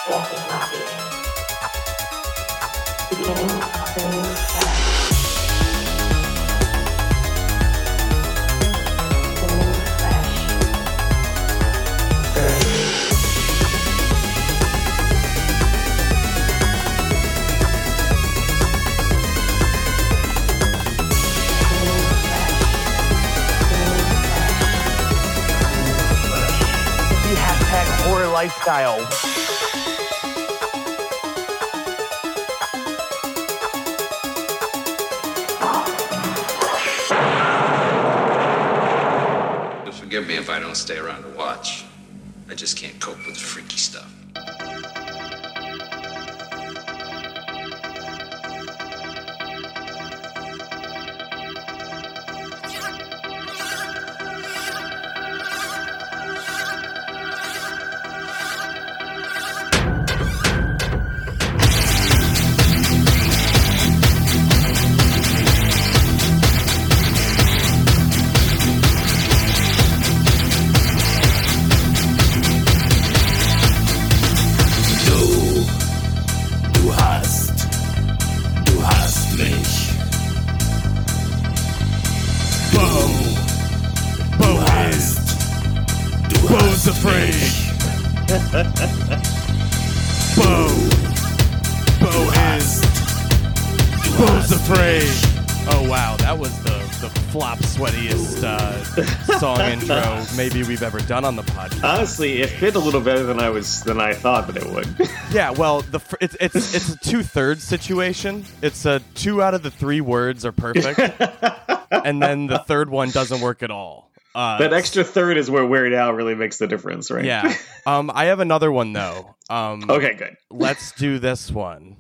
Death is not the end. Beginning of the new flesh. The new flesh. Hashtag horror lifestyle. Forgive me if I don't stay around to watch. I just can't cope with the freaky stuff. Bo's afraid. Bo's afraid. Oh wow, that was the flop sweatiest song intro maybe we've ever done on the podcast. Honestly, it fit a little better than I thought that it would. Yeah, well, it's a 2/3 situation. It's 2 out of the 3 words are perfect, and then the third one doesn't work at all. That extra third is where Weird Al really makes the difference, right? Yeah. I have another one though. Okay, good. Let's do this one.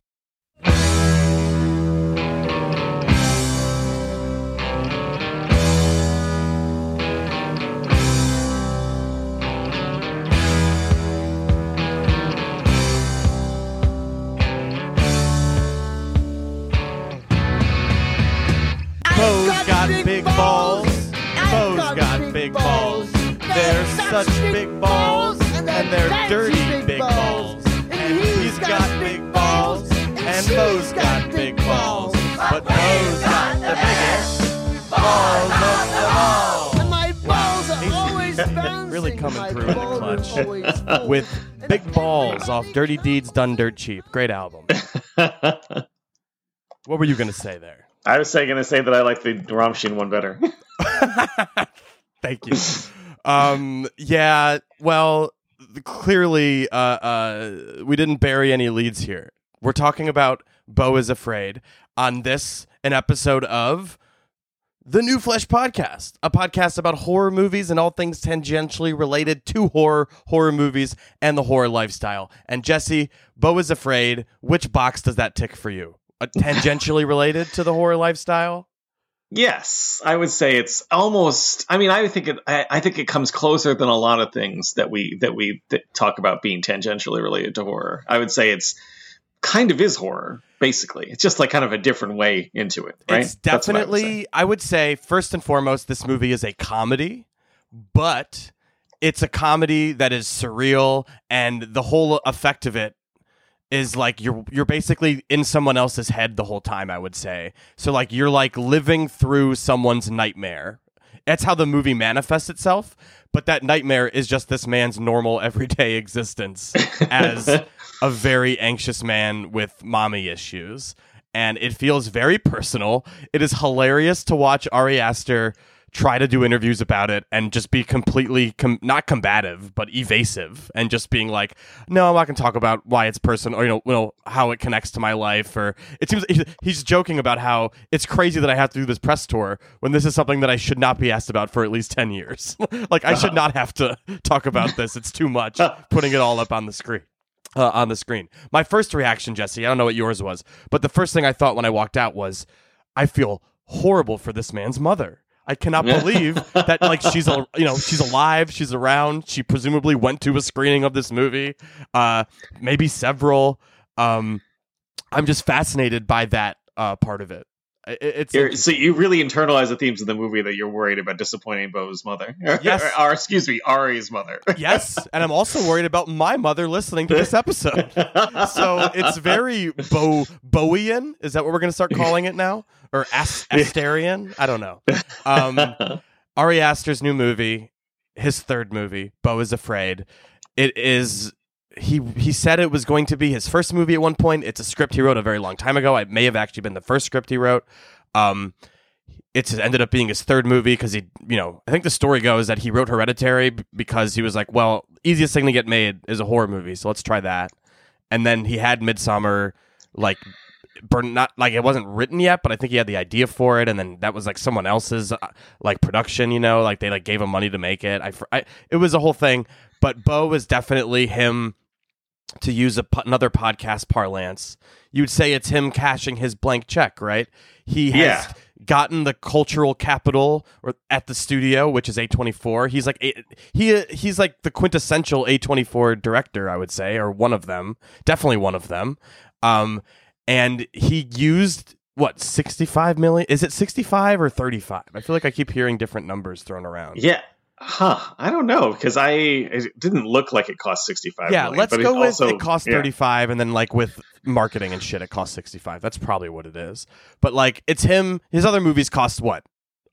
Bo's got big balls. Bo's got big balls. They're such big balls, and they're dirty big balls. And he's got big balls, and Bo's got big balls. But Bo's got the biggest balls of them all. And my balls are always bouncing. Really coming My through in the balls are clutch always full. with Big Balls off Dirty Deeds Done Dirt Cheap. Great album. What were you going to say there? I was going to say that I like the Rammstein one better. Thank you. Yeah, well, clearly we didn't bury any leads here. We're talking about Bo is Afraid on an episode of the New Flesh Podcast, a podcast about horror movies and all things tangentially related to horror movies, and the horror lifestyle. And Jesse, Bo is Afraid, which box does that tick for you? Tangentially related to the horror lifestyle? Yes, I would say it's almost. I mean, I think it comes closer than a lot of things that we talk about being tangentially related to horror. I would say it's kind of is horror, basically. It's just like kind of a different way into it, right? It's definitely. I would say first and foremost, this movie is a comedy, but it's a comedy that is surreal, and the whole effect of it is like you're basically in someone else's head the whole time, I would say. So like you're like living through someone's nightmare. That's how the movie manifests itself, but that nightmare is just this man's normal everyday existence as a very anxious man with mommy issues. And it feels very personal. It is hilarious to watch Ari Aster try to do interviews about it and just be completely not combative but evasive, and just being like, no, I'm not going to talk about why it's personal, or you know how it connects to my life. Or it seems he's joking about how it's crazy that I have to do this press tour when this is something that I should not be asked about for at least 10 years. Like I should not have to talk about this. It's too much putting it all up on the screen. My first reaction, Jesse, I don't know what yours was, but the first thing I thought when I walked out was, I feel horrible for this man's mother. I cannot believe that, like, she's alive, she's around. She presumably went to a screening of this movie, maybe several. I'm just fascinated by that part of it. So you really internalize the themes of the movie that you're worried about disappointing Bo's mother. Yes. Or excuse me, Ari's mother. Yes, and I'm also worried about my mother listening to this episode. So it's very Bowian. Is that what we're going to start calling it now? Or Asterian? I don't know. Ari Aster's new movie, his third movie, Beau is Afraid. It is... He said it was going to be his first movie at one point. It's a script he wrote a very long time ago. It may have actually been the first script he wrote. It's ended up being his third movie because I think the story goes that he wrote Hereditary because he was like, well, easiest thing to get made is a horror movie, so let's try that. And then he had Midsommar, it wasn't written yet, but I think he had the idea for it, and then that was like someone else's production, they gave him money to make it. It was a whole thing, but Beau was definitely him. To use another podcast parlance, you'd say it's him cashing his blank check, right? He has gotten the cultural capital at the studio, which is A24. He's he's like the quintessential A24 director, I would say, or one of them, definitely one of them. And he used 65 million? Is it 65 or 35? I feel like I keep hearing different numbers thrown around. Yeah. I don't know, because it didn't look like it cost 65 million. Let's go with it cost 35, and then with marketing and shit, it cost 65. That's probably what it is. But it's him. His other movies cost what?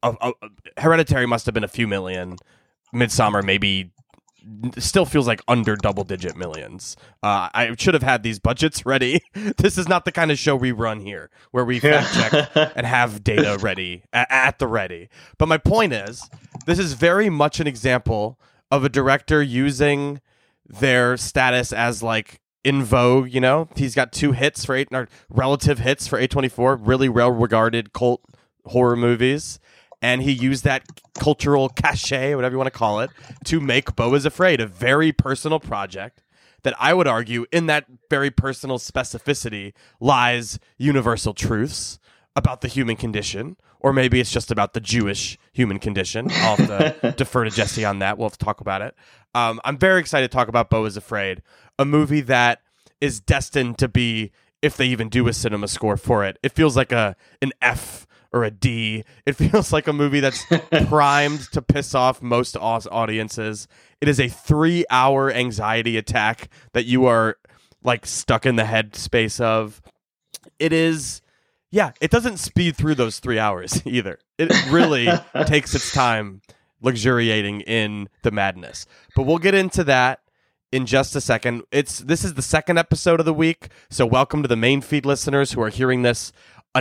Hereditary must have been a few million. Midsommar maybe still feels like under double-digit millions. I should have had these budgets ready. This is not the kind of show we run here, where we fact-check and have data ready, at the ready. But my point is, this is very much an example of a director using their status as, in vogue, He's got two hits for relative hits for A24, really well-regarded cult horror movies. And he used that cultural cachet, whatever you want to call it, to make Beau is Afraid, a very personal project that I would argue in that very personal specificity lies universal truths about the human condition, or maybe it's just about the Jewish human condition. I'll have to defer to Jesse on that. We'll have to talk about it. I'm very excited to talk about Beau is Afraid, a movie that is destined to be, if they even do a cinema score for it, it feels like an F or a D. It feels like a movie that's primed to piss off most audiences. It is a 3-hour anxiety attack that you are stuck in the head space of. It is, it doesn't speed through those 3 hours either. It really takes its time luxuriating in the madness. But we'll get into that in just a second. This is the second episode of the week, so welcome to the main feed listeners who are hearing this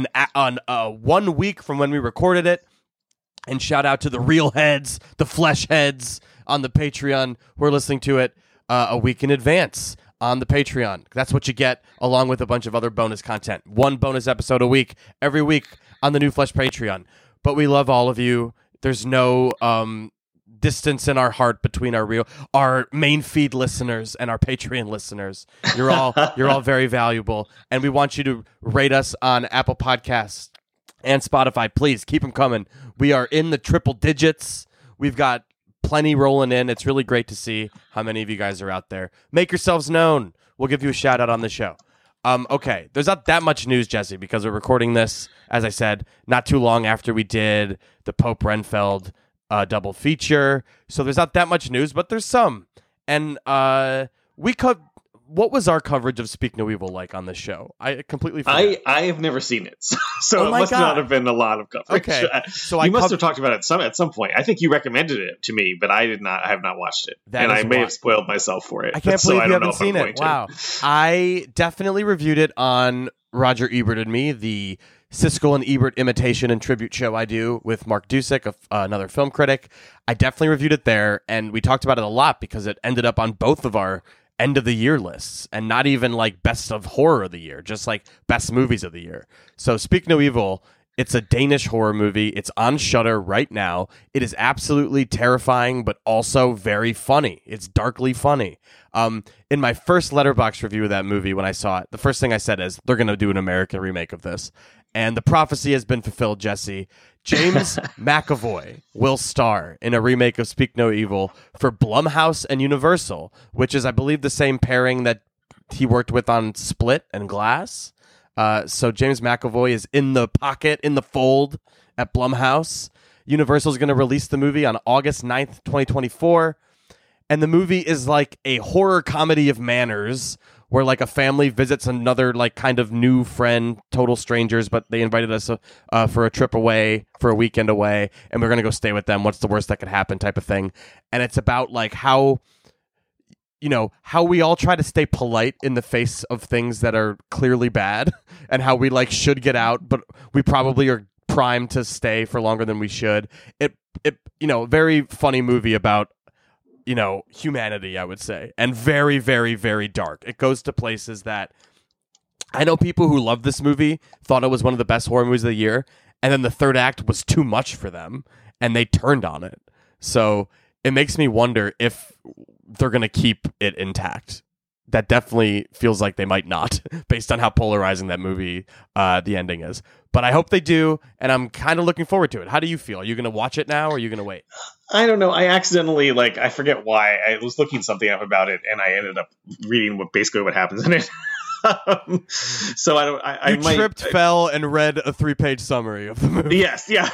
on 1 week from when we recorded it, and shout out to the real heads, the flesh heads on the Patreon who are listening to it a week in advance on the Patreon. That's what you get, along with a bunch of other bonus content. One bonus episode a week, every week on the New Flesh Patreon. But we love all of you. There's no distance in our heart between our main feed listeners and our Patreon listeners. You're all very valuable, and we want you to rate us on Apple Podcasts and Spotify. Please keep them coming. We are in the triple digits. We've got plenty rolling in. It's really great to see how many of you guys are out there. Make yourselves known. We'll give you a shout out on the show. Okay, there's not that much news, Jesse, because we're recording this, as I said, not too long after we did the Pope Renfeld double feature. So there's not that much news, but there's some. And what was our coverage of Speak No Evil like on this show? I completely forgot. I have never seen it, so it must not have been a lot of coverage. Okay, so you must have talked about it at some point. I think you recommended it to me, but I have not watched it, and I may have spoiled myself for it. I can't believe you haven't seen it. Wow, I definitely reviewed it on Roger Ebert and Me, the Siskel and Ebert imitation and tribute show I do with Mark Dusick, another film critic. I definitely reviewed it there, and we talked about it a lot because it ended up on both of our end of the year lists, and not even best of horror of the year, just best movies of the year. So Speak No Evil, it's a Danish horror movie. It's on Shudder right now. It is absolutely terrifying, but also very funny. It's darkly funny. In my first Letterboxd review of that movie, when I saw it, the first thing I said is, they're going to do an American remake of this. And the prophecy has been fulfilled, Jesse. James McAvoy will star in a remake of Speak No Evil for Blumhouse and Universal, which is, I believe, the same pairing that he worked with on Split and Glass. So James McAvoy is in the pocket, in the fold at Blumhouse. Universal is going to release the movie on August 9th, 2024. And the movie is like a horror comedy of manners where like a family visits another like kind of new friend, total strangers, but they invited us for a trip away, for a weekend away, and we're going to go stay with them. What's the worst that could happen type of thing. And it's about like how we all try to stay polite in the face of things that are clearly bad and how we like should get out, but we probably are primed to stay for longer than we should. It very funny movie about humanity, I would say, and very, very, very dark. It goes to places that I know people who love this movie thought it was one of the best horror movies of the year, and then the third act was too much for them, and they turned on it. So it makes me wonder if they're going to keep it intact. That definitely feels like they might not, based on how polarizing that movie, the ending is. But I hope they do, and I'm kind of looking forward to it. How do you feel? Are you going to watch it now, or are you going to wait? I don't know. I accidentally, I forget why. I was looking something up about it, and I ended up reading what happens in it. So I You might tripped, fell, and read a 3-page summary of the movie. Yes, yeah.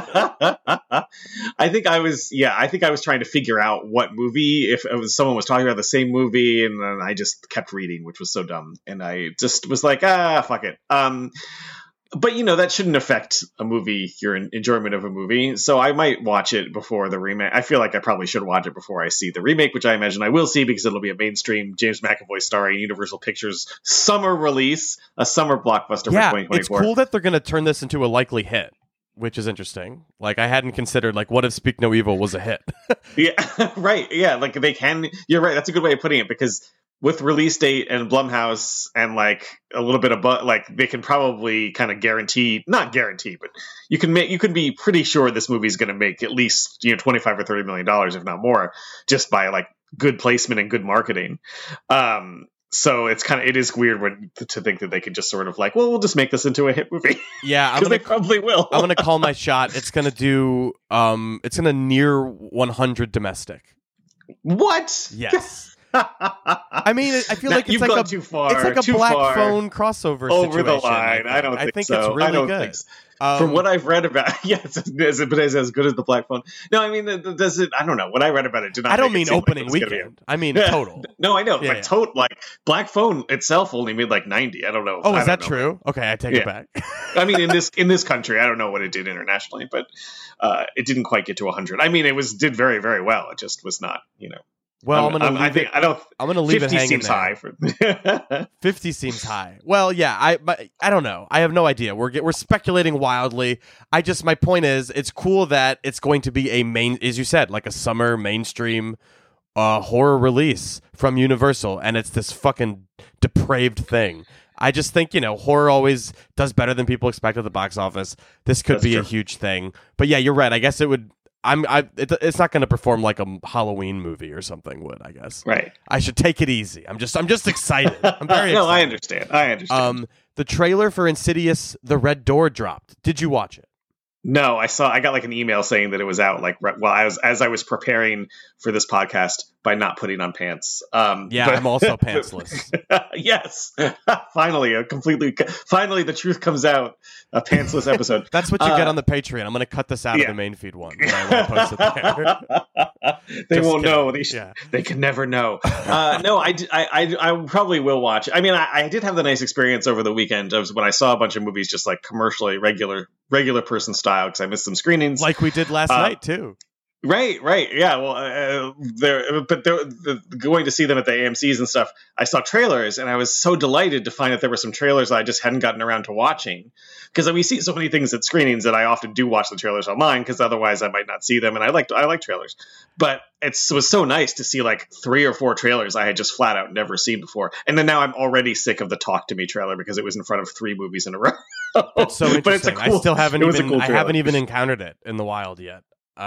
I think I was trying to figure out what movie, if it was someone was talking about the same movie, and then I just kept reading, which was so dumb, and I just was like, fuck it. But that shouldn't affect a movie, your enjoyment of a movie. So I might watch it before the remake. I feel like I probably should watch it before I see the remake, which I imagine I will see because it'll be a mainstream James McAvoy starring Universal Pictures summer release, a summer blockbuster for 2024. It's cool that they're going to turn this into a likely hit, which is interesting. Like, I hadn't considered, what if Speak No Evil was a hit? Yeah, right. Yeah, they can. You're right. That's a good way of putting it, because with release date and Blumhouse and a little bit of they can probably kind of not guarantee, but you can be pretty sure this movie's going to make at least $25 or $30 million, if not more, just by good placement and good marketing. So it is weird to think that they could just sort of we'll just make this into a hit movie. Yeah, because they probably will. I'm gonna call my shot. It's gonna do it's gonna near 100 domestic. What? Yes. I mean, I feel like you've it's gone like too far. It's like a too Black far Phone crossover over the situation, line. I don't think so. It's really I don't good. think so. From what I've read about, yes, but it's as good as the Black Phone. No, I mean, does it? I don't know. What I read about it did not. I don't mean seem opening like weekend. I mean total. No, I know. Yeah, Black Phone itself only made 90. I don't know. Oh, is that true? Okay, I take it back. I mean, in this country, I don't know what it did internationally, but it didn't quite get to 100. I mean, did very, very well. It just was not, Well, I'm gonna leave it 50 hanging seems there. high for 50 seems high. Well, yeah, I don't know. I have no idea. We're speculating wildly. My point is, it's cool that it's going to be as you said, like a summer mainstream horror release from Universal, and it's this fucking depraved thing. I just think, horror always does better than people expect at the box office. This could be a huge thing. But yeah, you're right. I guess it would. It's not going to perform like a Halloween movie or something would, I guess. Right. I should take it easy. I'm just excited. I'm very excited. No, I understand. The trailer for Insidious: The Red Door dropped. Did you watch it? No, I got an email saying that it was out as I was preparing for this podcast by not putting on pants. I'm also pantsless. Yes. Finally the truth comes out. A pantsless episode. That's what you get on the Patreon. I'm going to cut this out of the main feed one. And I won't post it there. They won't know. They can never know. No, I probably will watch. I mean, I did have the nice experience over the weekend of when I saw a bunch of movies just commercially regular person style, because I missed some screenings. Like we did last night, too. Right. Yeah. Well, going to see them at the AMC's and stuff, I saw trailers, and I was so delighted to find that there were some trailers I just hadn't gotten around to watching. Because we see so many things at screenings that I often do watch the trailers online, because otherwise I might not see them. And I like trailers, but it was so nice to see 3 or 4 trailers I had just flat out never seen before. And then now I'm already sick of the Talk to Me trailer because it was in front of 3 movies in a row. That's so interesting. But it's I still haven't I haven't even encountered it in the wild yet.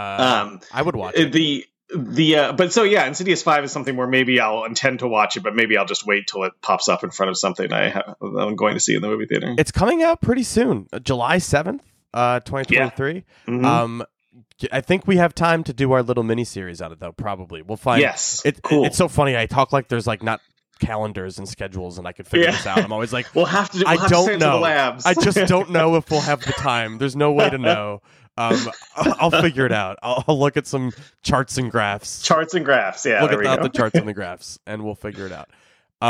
I would watch it. But so yeah, Insidious 5 is something where maybe I'll intend to watch it, but maybe I'll just wait till it pops up in front of something I'm going to see in the movie theater. It's coming out pretty soon, July 7th, 2023. Yeah. Mm-hmm. I think we have time to do our little mini series on it, though. Probably we'll find. Yes, cool. It's so funny. I talk like there's not calendars and schedules, and I could figure this out. I'm always like, we'll have to. I We'll have to don't send it to know. the labs. I just don't know if we'll have the time. There's no way to know. I'll figure it out. I'll look at some charts and graphs. Charts and graphs. Yeah, Look there we at go. the charts and the graphs, and we'll figure it out.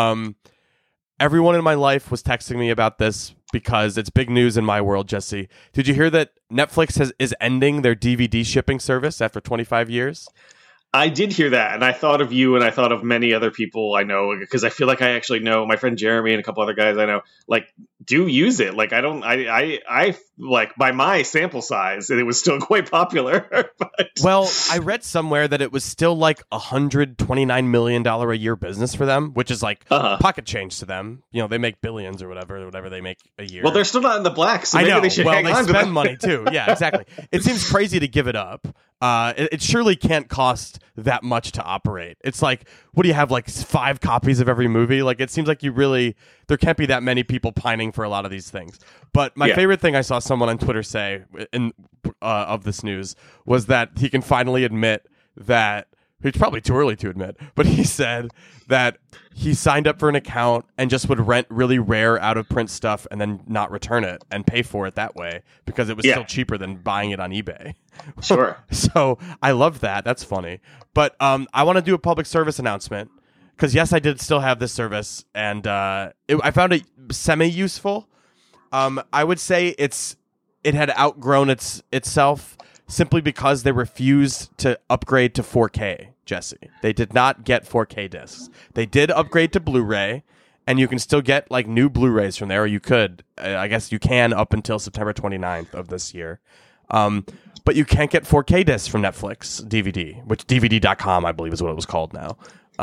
Everyone in my life was texting me about this because it's big news in my world, Jesse. Did you hear that Netflix is ending their DVD shipping service after 25 years? I did hear that, and I thought of you, and I thought of many other people I know, because I feel like I actually know my friend Jeremy and a couple other guys I know, like, do use it. Like, I like, by my sample size, it was still quite popular. But... Well, I read somewhere that it was still like $129 million a year business for them, which is like pocket change to them. You know, they make billions or whatever they make a year. Well, they're still not in the black, so maybe they should hang they on to spend that. money too. Yeah, exactly. It seems crazy to give it up. It surely can't cost that much to operate. It's like, what do you have, like 5 copies of every movie? Like, it seems like there can't be that many people pining for a lot of these things. But my favorite thing I saw someone on Twitter say of this news was that he can finally admit that, it's probably too early to admit, but he said that he signed up for an account and just would rent really rare out of print stuff and then not return it and pay for it that way because it was still cheaper than buying it on eBay. Sure. So I love that. That's funny. But I want to do a public service announcement because, yes, I did still have this service, and I found it semi-useful. I would say it had outgrown itself simply because they refused to upgrade to 4K, Jesse. They did not get 4K discs. They did upgrade to Blu-ray, and you can still get like new Blu-rays from there, or you could. I guess you can up until September 29th of this year. But you can't get 4K discs from Netflix DVD, which DVD.com, I believe, is what it was called now.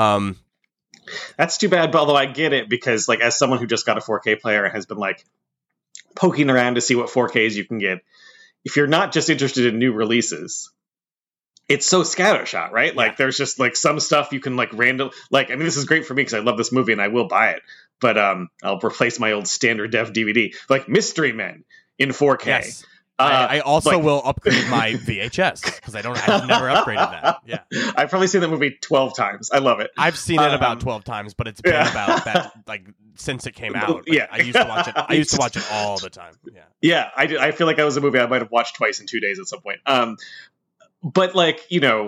That's too bad, but although I get it, because like as someone who just got a 4K player and has been like poking around to see what 4Ks you can get, if you're not just interested in new releases, it's so scattershot, right? Like there's just like some stuff you can like random, like, I mean, this is great for me because I love this movie and I will buy it, but I'll replace my old standard def DVD, like Mystery Men in 4K. Yes. I also will upgrade my VHS because I've never upgraded that. Yeah, I've probably seen that movie 12 times. I love it. I've seen it about 12 times, but it's been about that like since it came out. Yeah, I used to watch it. I used to watch it all the time. Yeah. I feel like that was a movie I might have watched twice in 2 days at some point. But like, you know,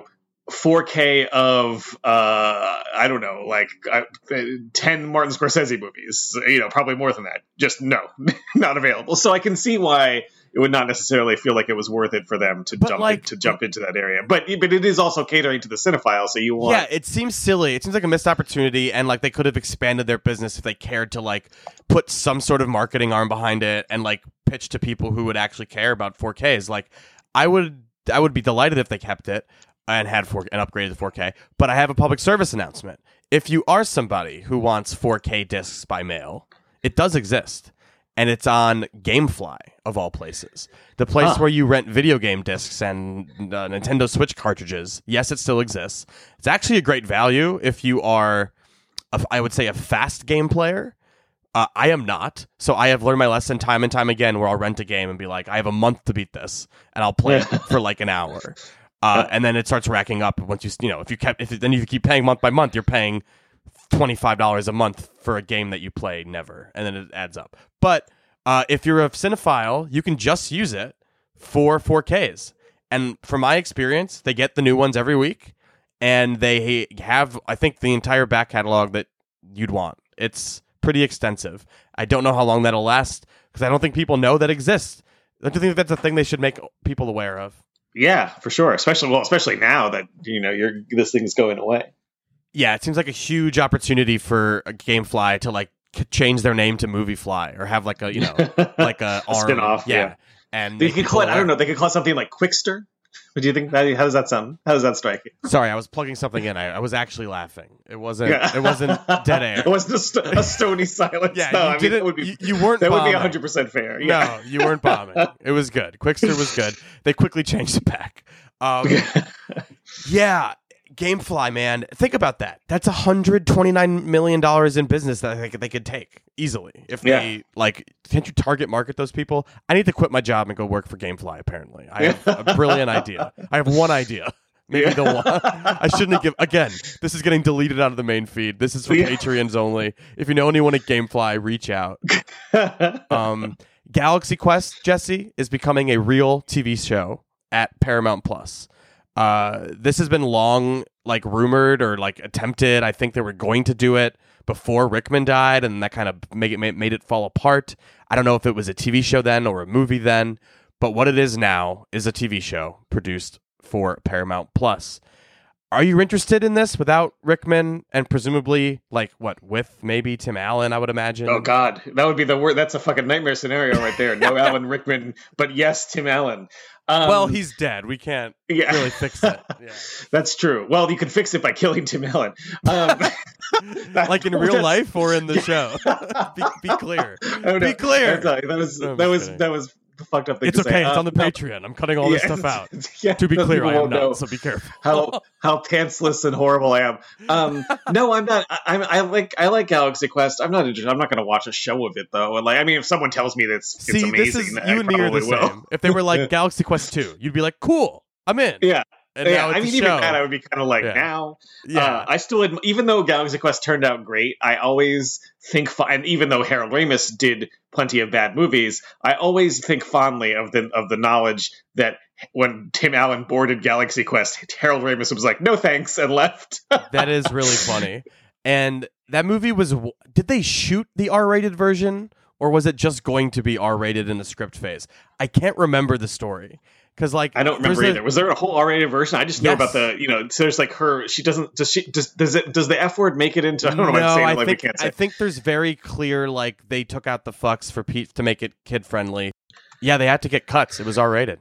4K of I don't know, like 10 Martin Scorsese movies, you know, probably more than that. Just no, not available. So I can see why it would not necessarily feel like it was worth it for them to jump into that area. But it is also catering to the cinephile, so you want. Yeah, it seems silly. It seems like a missed opportunity, and like they could have expanded their business if they cared to like put some sort of marketing arm behind it and like pitch to people who would actually care about 4Ks. Like I would be delighted if they kept it and had and upgraded to 4K. But I have a public service announcement. If you are somebody who wants 4K discs by mail, it does exist. And it's on GameFly, of all places. The place where you rent video game discs and Nintendo Switch cartridges. Yes, it still exists. It's actually a great value if you are, I would say, a fast game player. I am not. So I have learned my lesson time and time again where I'll rent a game and be like, I have a month to beat this. And I'll play it for like an hour. And then it starts racking up once then you keep paying month by month, you're paying $25 a month for a game that you play never, and then it adds up. But if you're a cinephile, you can just use it for 4Ks. And from my experience, they get the new ones every week, and they have, I think, the entire back catalog that you'd want. It's pretty extensive. I don't know how long that'll last, because I don't think people know that exists. Don't you think that's a thing they should make people aware of? Yeah, for sure. Especially now that, you know, this thing's going away. Yeah, it seems like a huge opportunity for a GameFly to like change their name to MovieFly or have like a, you know, like a spin-off. Yeah. And they could call it, I don't know, they could call it something like Quickster. What do you think? How does that sound? How does that strike you? Sorry, I was plugging something in. I was actually laughing. It wasn't dead air. It wasn't a stony silence. Yeah, no, you didn't. You weren't. That bombing. would be 100% fair. Yeah. No, you weren't bombing. It was good. Quickster was good. They quickly changed it back. Yeah, GameFly, man. Think about that. That's $129 million in business that they could take easily if they like. Can't you target market those people? I need to quit my job and go work for GameFly. Apparently, I have a brilliant idea. I have one idea. Maybe the one. I shouldn't have again, this is getting deleted out of the main feed. This is for Yeah. Patreons only. If you know anyone at Gamefly, reach out. Galaxy Quest, Jesse, is becoming a real TV show at Paramount Plus. This has been long rumored or attempted. I think they were going to do it before Rickman died, and that kind of made it fall apart. I don't know if it was a TV show then or a movie then, but what it is now is a TV show produced for Paramount Plus. Are you interested in this without Rickman and presumably with maybe Tim Allen, I would imagine? Oh God, that would be the word. That's a fucking nightmare scenario right there. No Alan Rickman, but yes, Tim Allen. Well, he's dead. We can't really fix it. Yeah. That's true. Well, you could fix it by killing Tim Allen. Like in real life or in the show? Be clear. Oh, no. Be clear. That was the fucked up thing It's to say. okay. It's on the Patreon. I'm cutting all this stuff out. Yeah, To be clear, people I am won't know not, so be careful. how pantsless and horrible I am. No, I'm not. I like Galaxy Quest. I'm not interested. I'm not going to watch a show of it though. And if someone tells me it's See, amazing, this is, I you and me are the probably will. same. If they were like Galaxy Quest 2, you'd be like, cool, I'm in. Yeah. And now it's a even show. that I would be kind of like Yeah. now. Yeah. I still, even though Galaxy Quest turned out great, I always think, and even though Harold Ramis did plenty of bad movies, I always think fondly of the knowledge that when Tim Allen boarded Galaxy Quest, Harold Ramis was like, "No thanks," and left. That is really funny. And that movie was. Did they shoot the R-rated version, or was it just going to be R-rated in the script phase? I can't remember the story. Because I don't remember either. Was there a whole R-rated version? I just know Yes. about the, so there's her. She doesn't. Does the F word make it into? I don't know. Why I'm saying it like we can't say. I think there's very clear they took out the fucks for Pete to make it kid friendly. Yeah, they had to get cuts. It was R-rated.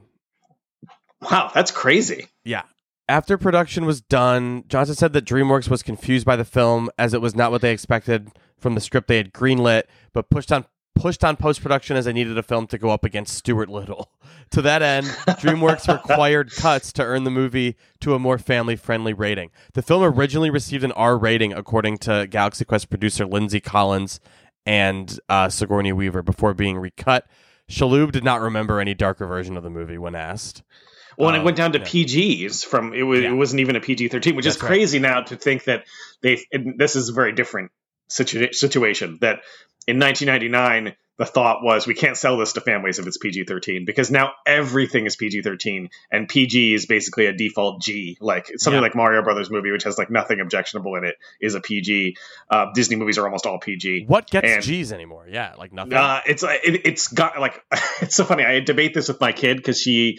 Wow, that's crazy. Yeah. After production was done, Johnson said that DreamWorks was confused by the film as it was not what they expected from the script they had greenlit, but pushed on post-production as they needed a film to go up against Stuart Little. To that end, DreamWorks required cuts to earn the movie to a more family-friendly rating. The film originally received an R rating, according to Galaxy Quest producer Lindsay Collins and Sigourney Weaver, before being recut. Shaloub did not remember any darker version of the movie when asked. Well, and it went down to PGs from it wasn't even a PG-13, which is crazy now to think that this is a very different situation. That in 1999, the thought was we can't sell this to families if it's PG-13 because now everything is PG-13 and PG is basically a default G. Like something like Mario Brothers movie, which has nothing objectionable in it, is a PG. Disney movies are almost all PG. What gets G's anymore? Yeah, nothing. It's got it's so funny. I debate this with my kid because she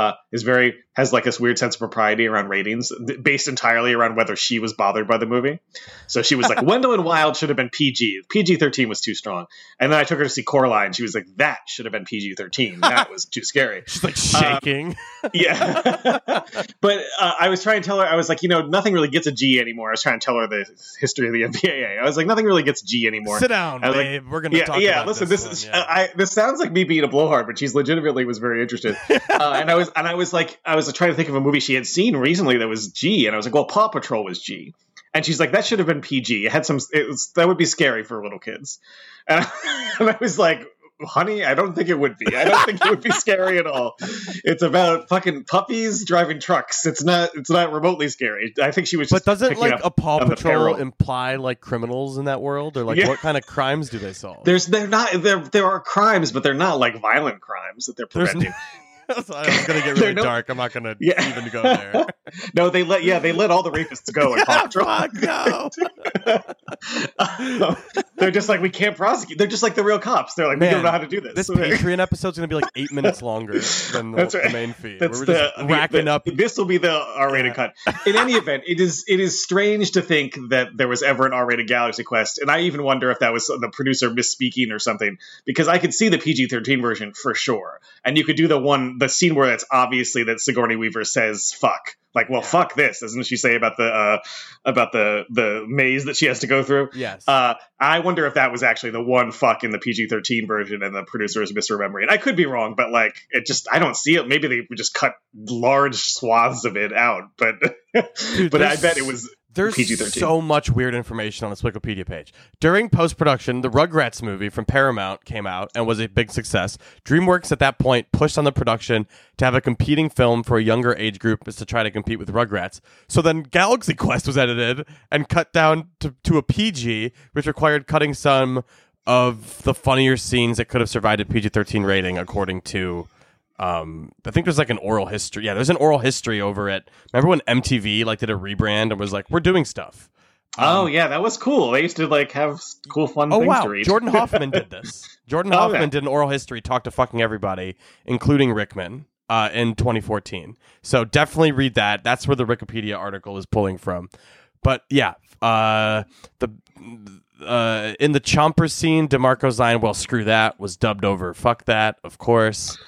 has this weird sense of propriety around ratings based entirely around whether she was bothered by the movie. So she was like, Wendell and Wild should have been PG. PG-13 was too strong. And then I took her to see Coraline. She was like, that should have been PG-13. That was too scary. She's shaking. Yeah. But I was trying to tell her, I was like, nothing really gets a G anymore. I was trying to tell her the history of the MPAA. I was like, nothing really gets G anymore. Sit down, babe. We're going to talk about listen, this. This sounds like me being a blowhard, but she's legitimately was very interested. And I was trying to think of a movie she had seen recently that was G, and I was like, well, Paw Patrol was G. And she's like, that should have been PG. That would be scary for little kids. And I was like, honey, I don't think it would be. I don't think it would be scary at all. It's about fucking puppies driving trucks. It's not remotely scary. I think she was just. But doesn't picking a Paw up Patrol imply criminals in that world, or what kind of crimes do they solve? There are crimes, but they're not violent crimes that they're preventing. I was going to get really dark. I'm not going to even go there. No, they let all the rapists go in Paw Patrol. No. They're just like, we can't prosecute. They're just like the real cops. They're like, we don't know how to do this. This Patreon episode's going to be 8 minutes longer than the main feed. That's We're just racking up. This will be the R-rated cut. In any event, it is strange to think that there was ever an R-rated Galaxy Quest, and I even wonder if that was the producer misspeaking or something, because I could see the PG-13 version for sure, and you could do the scene where it's obviously that Sigourney Weaver says fuck. Fuck this, doesn't she say about the maze that she has to go through? Yes. I wonder if that was actually the one fuck in the PG-13 version and the producer is misremembering. I could be wrong, but I don't see it. Maybe they would just cut large swaths of it out, but Dude, but I bet it was There's PG-13. so much weird information on this Wikipedia page. During post-production, the Rugrats movie from Paramount came out and was a big success. DreamWorks at that point pushed on the production to have a competing film for a younger age group as to try to compete with Rugrats. So then Galaxy Quest was edited and cut down to a PG, which required cutting some of the funnier scenes that could have survived a PG-13 rating, according to... I think there's like an oral history. Yeah, there's an oral history over it. Remember when MTV like did a rebrand and was like, we're doing stuff. Oh yeah, that was cool. They used to like have cool, fun things to read. Jordan Hoffman did this. Jordan Hoffman did an oral history, talk to fucking everybody, including Rickman, in 2014. So definitely read that. That's where the Wikipedia article is pulling from. But yeah, in the Chomper scene, DeMarco's line, well, screw that, was dubbed over fuck that, of course.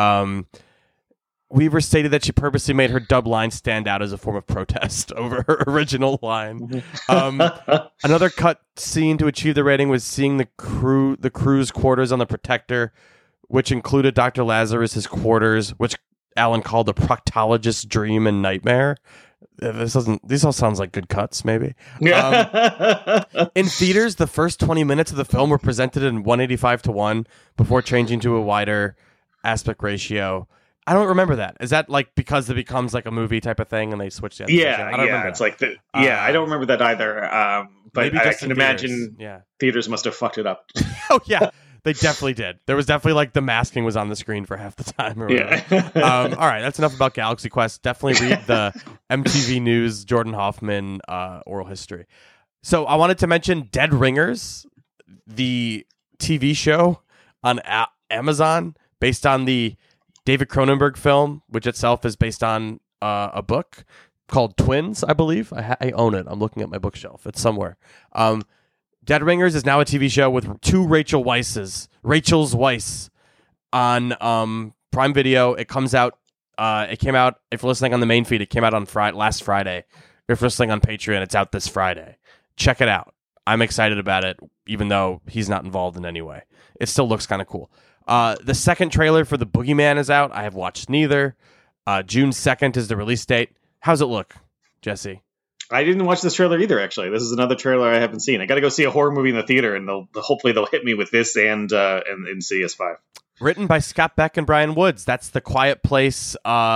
Weaver stated that she purposely made her dub line stand out as a form of protest over her original line. Another cut scene to achieve the rating was seeing the crew's quarters on the Protector, which included Dr. Lazarus's quarters, which Alan called the proctologist's dream and nightmare. These all sounds like good cuts, maybe. In theaters, the first 20 minutes of the film were presented in 185:1 before changing to a wider aspect ratio. I don't remember that. Is that like because it becomes like a movie type of thing and they switch the aspect ratio? I don't remember it's that. like I don't remember that either. But I can imagine theaters. theaters must have fucked it up. Oh yeah, they definitely did. There was definitely like the masking was on the screen for half the time. Or whatever. All right, that's enough about Galaxy Quest. Definitely read the MTV News Jordan Hoffman oral history. So I wanted to mention Dead Ringers, the TV show on Amazon, based on the David Cronenberg film, which itself is based on a book called Twins, I believe. I own it. I'm looking at my bookshelf. It's somewhere. Dead Ringers is now a TV show with two Rachel Weisz on Prime Video. It comes out. It came out, if you're listening on the main feed, it came out on last Friday. If you're listening on Patreon, it's out this Friday. Check it out. I'm excited about it, even though he's not involved in any way. It still looks kind of cool. The second trailer for The Boogeyman is out. I have watched neither. June 2nd is the release date. How's it look, Jesse? I didn't watch this trailer either, actually. This is another trailer I haven't seen. I got to go see a horror movie in the theater, and hopefully they'll hit me with this and Insidious 5. Written by Scott Beck and Brian Woods. That's The Quiet Place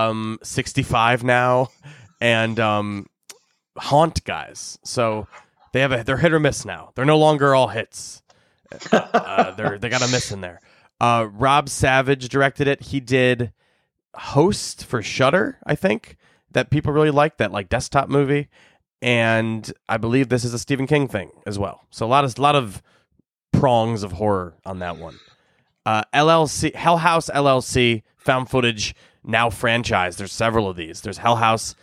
65 now, and Haunt guys. So they're hit or miss now. They're no longer all hits. They got a miss in there. Rob Savage directed it. He did Host for Shudder, I think, that people really like, that like desktop movie. And I believe this is a Stephen King thing as well. So a lot of prongs of horror on that one. LLC, Hell House LLC, found footage, now franchise. There's several of these. There's Hell House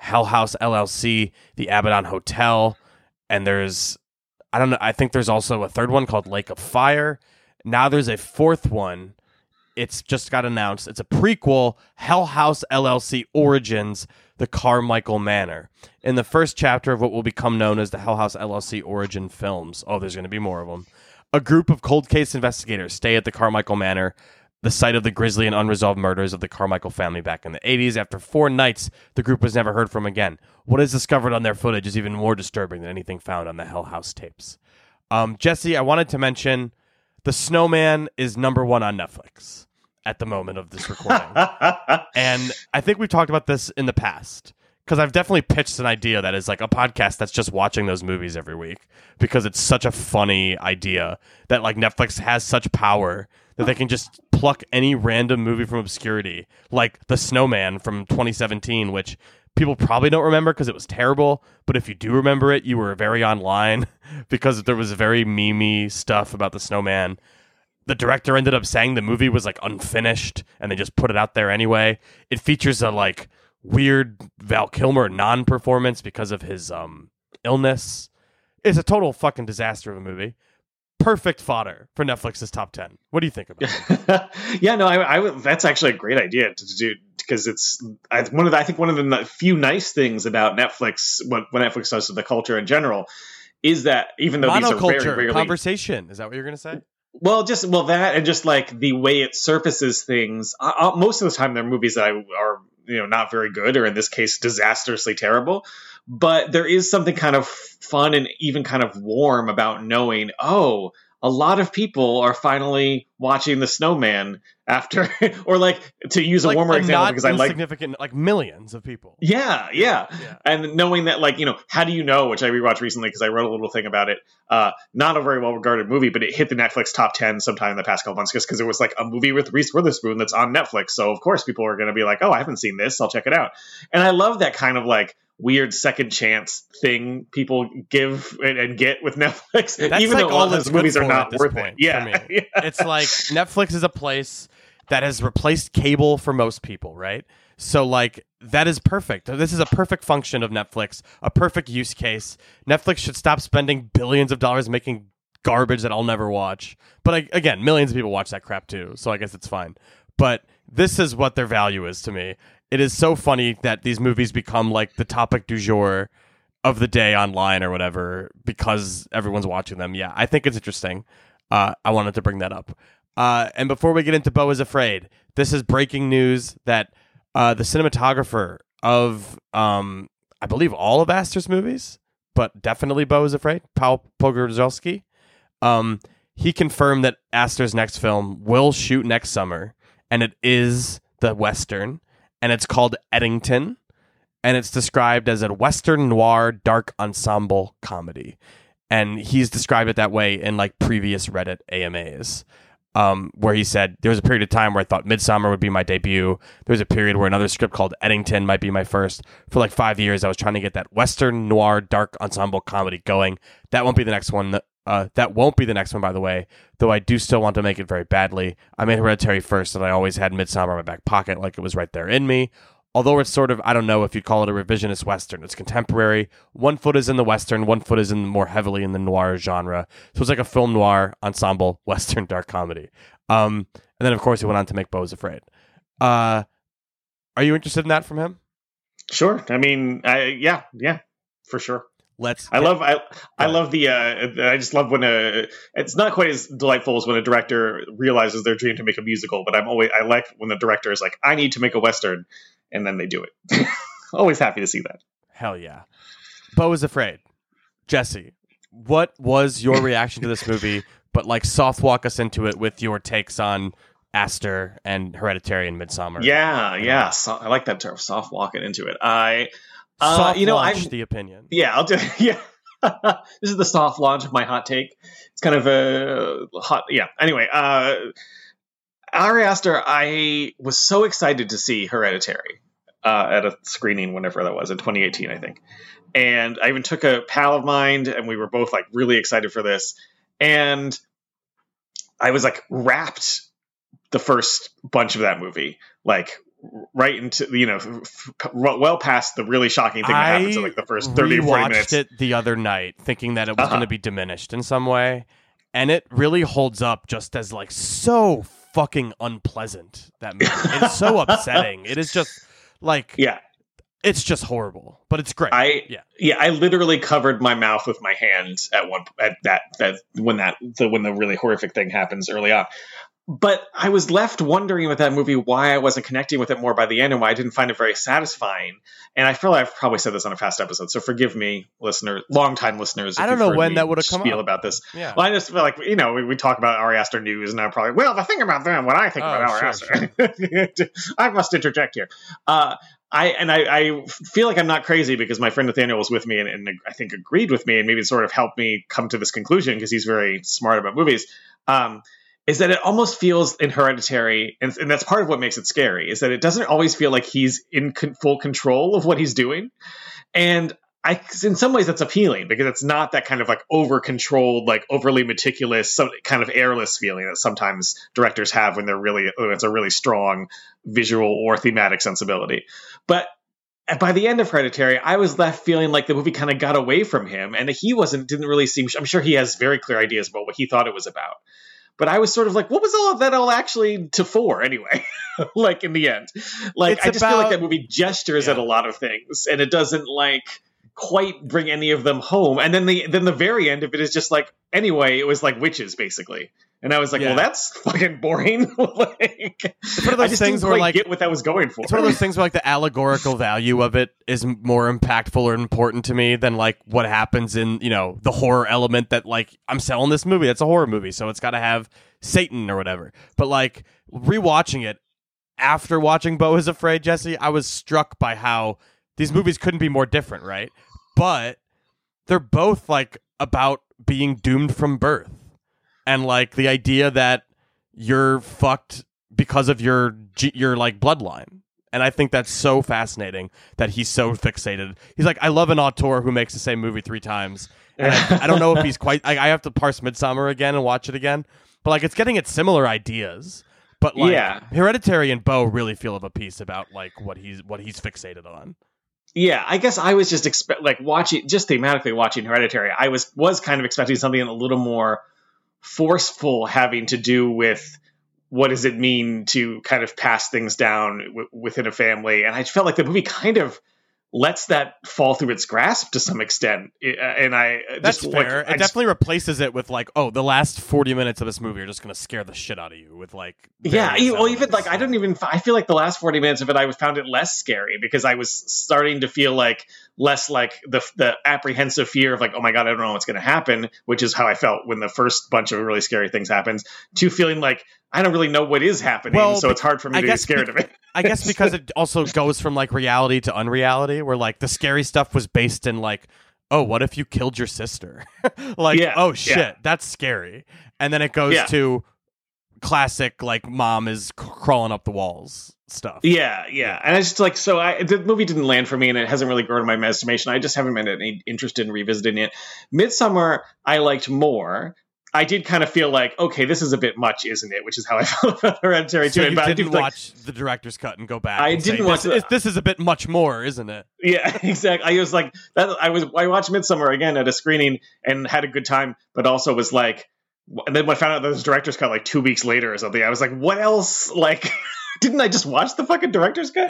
LLC, The Abaddon Hotel, and there's, I don't know, I think there's also a third one called Lake of Fire. Now there's a fourth one. It's just got announced. It's a prequel, Hell House LLC Origins, The Carmichael Manor. In the first chapter of what will become known as the Hell House LLC Origin films. Oh, there's going to be more of them. A group of cold case investigators stay at the Carmichael Manor, the site of the grisly and unresolved murders of the Carmichael family back in the 80s. After 4 nights, the group was never heard from again. What is discovered on their footage is even more disturbing than anything found on the Hell House tapes. Jesse, I wanted to mention The Snowman is number 1 on Netflix at the moment of this recording. And I think we've talked about this in the past, because I've definitely pitched an idea that is like a podcast that's just watching those movies every week, because it's such a funny idea that like Netflix has such power that they can just pluck any random movie from obscurity, like The Snowman from 2017, which people probably don't remember because it was terrible. But if you do remember it, you were very online because there was very memey stuff about The Snowman. The director ended up saying the movie was like unfinished and they just put it out there anyway. It features a like weird Val Kilmer non-performance because of his illness. It's a total fucking disaster of a movie. Perfect fodder for Netflix's top 10. What do you think about it? Yeah, no, I that's actually a great idea to do, because it's one of the few nice things about Netflix, what Netflix does to the culture in general, is that even though these are very rarely conversation, is that what you're going to say? Well, that and just like the way it surfaces things. Most of the time, they're movies that are not very good, or in this case, disastrously terrible. But there is something kind of fun and even kind of warm about knowing, oh, a lot of people are finally watching The Snowman after, or like, to use a Like, warmer and example, not because I like, insignificant, like millions of people. yeah. And knowing that, like, how do you know, which I rewatched recently because I wrote a little thing about it, not a very well-regarded movie, but it hit the Netflix top 10 sometime in the past couple months just because it was like a movie with Reese Witherspoon that's on Netflix. So, of course, people are going to be like, oh, I haven't seen this. I'll check it out. And I love that kind of like weird second chance thing people give and get with Netflix, That's even like though all all it's those movies good are for not at this worth point it. Yeah. for me. It's like Netflix is a place that has replaced cable for most people, right? So like that is perfect. This is a perfect function of Netflix, a perfect use case. Netflix should stop spending billions of dollars making garbage that I'll never watch. But again, millions of people watch that crap too, so I guess it's fine. But this is what their value is to me. It is so funny that these movies become like the topic du jour of the day online or whatever because everyone's watching them. Yeah, I think it's interesting. I wanted to bring that up. And before we get into Beau is Afraid, this is breaking news that the cinematographer of, I believe, all of Aster's movies, but definitely Beau is Afraid, Paul Pogorzelski, he confirmed that Aster's next film will shoot next summer, and it is the Western, and it's called Eddington, and it's described as a Western noir dark ensemble comedy. And he's described it that way in like previous Reddit AMAs, where he said, there was a period of time where I thought Midsommar would be my debut. There was a period where another script called Eddington might be my first. For like 5 years, I was trying to get that Western noir dark ensemble comedy going. That won't be the next one. That won't be the next one, by the way, though I do still want to make it very badly. I made Hereditary first, and I always had Midsommar in my back pocket, like it was right there in me. Although it's sort of, I don't know if you'd call it a revisionist Western. It's contemporary. 1 foot is in the Western, 1 foot is in more heavily in the noir genre. So it's like a film noir ensemble Western dark comedy. And then, of course, he went on to make Beau is Afraid. Are you interested in that from him? Sure. I mean, yeah, for sure. I love the I just love when it's not quite as delightful as when a director realizes their dream to make a musical, but I like when the director is like, I need to make a Western, and then they do it. Always happy to see that. Hell yeah. Beau is Afraid. Jesse, what was your reaction to this movie? But like soft walk us into it with your takes on Aster and Hereditary and Midsommar. Yeah. So, I like that term, soft walk it into it. Soft I'm the opinion. Yeah, I'll do. Yeah, this is the soft launch of my hot take. It's kind of a hot. Yeah. Anyway, Ari Aster, I was so excited to see Hereditary at a screening whenever that was in 2018, I think. And I even took a pal of mine, and we were both like really excited for this. And I was like wrapped the first bunch of that movie, like right into, well past the really shocking thing that happens in like the first 30 or 40 minutes. I rewatched it the other night thinking that it was going to be diminished in some way. And it really holds up just as like so fucking unpleasant, that movie. It's so upsetting. It is just like, it's just horrible, but it's great. I literally covered my mouth with my hand when the really horrific thing happens early on. But I was left wondering with that movie why I wasn't connecting with it more by the end and why I didn't find it very satisfying. And I feel like I've probably said this on a past episode, so forgive me, longtime listeners. I don't know when that would have come up. About this. Yeah. Well, I just feel like, we talk about Ari Aster news, and I'm probably, the thing about them, what I think about Ari Aster. Sure. I must interject here. I feel like I'm not crazy because my friend Nathaniel was with me and I think agreed with me and maybe sort of helped me come to this conclusion because he's very smart about movies. Is that it almost feels in Hereditary, and that's part of what makes it scary, is that it doesn't always feel like he's in full control of what he's doing. And in some ways that's appealing because it's not that kind of like over-controlled, like overly meticulous, some kind of airless feeling that sometimes directors have when it's a really strong visual or thematic sensibility. But by the end of Hereditary, I was left feeling like the movie kind of got away from him and he didn't really seem, I'm sure he has very clear ideas about what he thought it was about. But I was sort of like, what was all of that all actually for anyway? Like in the end, like I just feel like that movie gestures at a lot of things, and it doesn't like quite bring any of them home. And then the very end of it is just like, anyway, it was like witches basically. And I was like, Yeah. well, that's fucking boring. Like, It's one of I those just things didn't where quite like get what that was going for. it's one of those things where like the allegorical value of it is more impactful or important to me than like what happens in, you know, the horror element that like I'm selling this movie. It's a horror movie, so it's got to have Satan or whatever. But like rewatching it after watching Beau is Afraid, Jesse, I was struck by how these movies couldn't be more different, right? But they're both like about being doomed from birth. And like the idea that you're fucked because of your like bloodline. And I think that's so fascinating that he's so fixated. He's like, I love an auteur who makes the same movie 3 times. And I don't know if he's quite I have to parse Midsommar again and watch it again. But like it's getting at similar ideas. But like Hereditary and Beau really feel of a piece about like what he's fixated on. Yeah, I guess I was just thematically watching Hereditary. I was kind of expecting something a little more forceful, having to do with what does it mean to kind of pass things down within a family. And I felt like the movie kind of lets that fall through its grasp to some extent. And That's fair. It definitely replaces it with like, oh, the last 40 minutes of this movie are just going to scare the shit out of you with like. Yeah. Well, even like, I feel like the last 40 minutes of it, I found it less scary because I was starting to feel like less like the apprehensive fear of like, oh my God, I don't know what's going to happen, which is how I felt when the first bunch of really scary things happens, to feeling like, I don't really know what is happening, so it's hard for me to get scared of it. I guess because it also goes from like reality to unreality, where like the scary stuff was based in like, oh, what if you killed your sister? Like, oh shit, that's scary. And then it goes to classic like mom is crawling up the walls stuff. Yeah. And I just like, the movie didn't land for me, and it hasn't really grown in my estimation. I just haven't been any interested in revisiting it. Midsommar, I liked more. I did kind of feel like, okay, this is a bit much, isn't it? Which is how I felt about Hereditary too. So you but didn't I did watch the director's cut and go back. I and didn't say, watch this is a bit much more, isn't it? Yeah, exactly. I was like that. I watched Midsommar again at a screening and had a good time, but also was like, and then when I found out there was director's cut like 2 weeks later or something, I was like, what else? Like, didn't I just watch the fucking director's cut?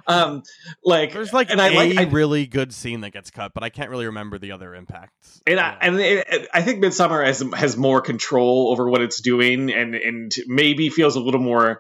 There's like a really good scene that gets cut, but I can't really remember the other impacts. And I think Midsommar has more control over what it's doing, and maybe feels a little more.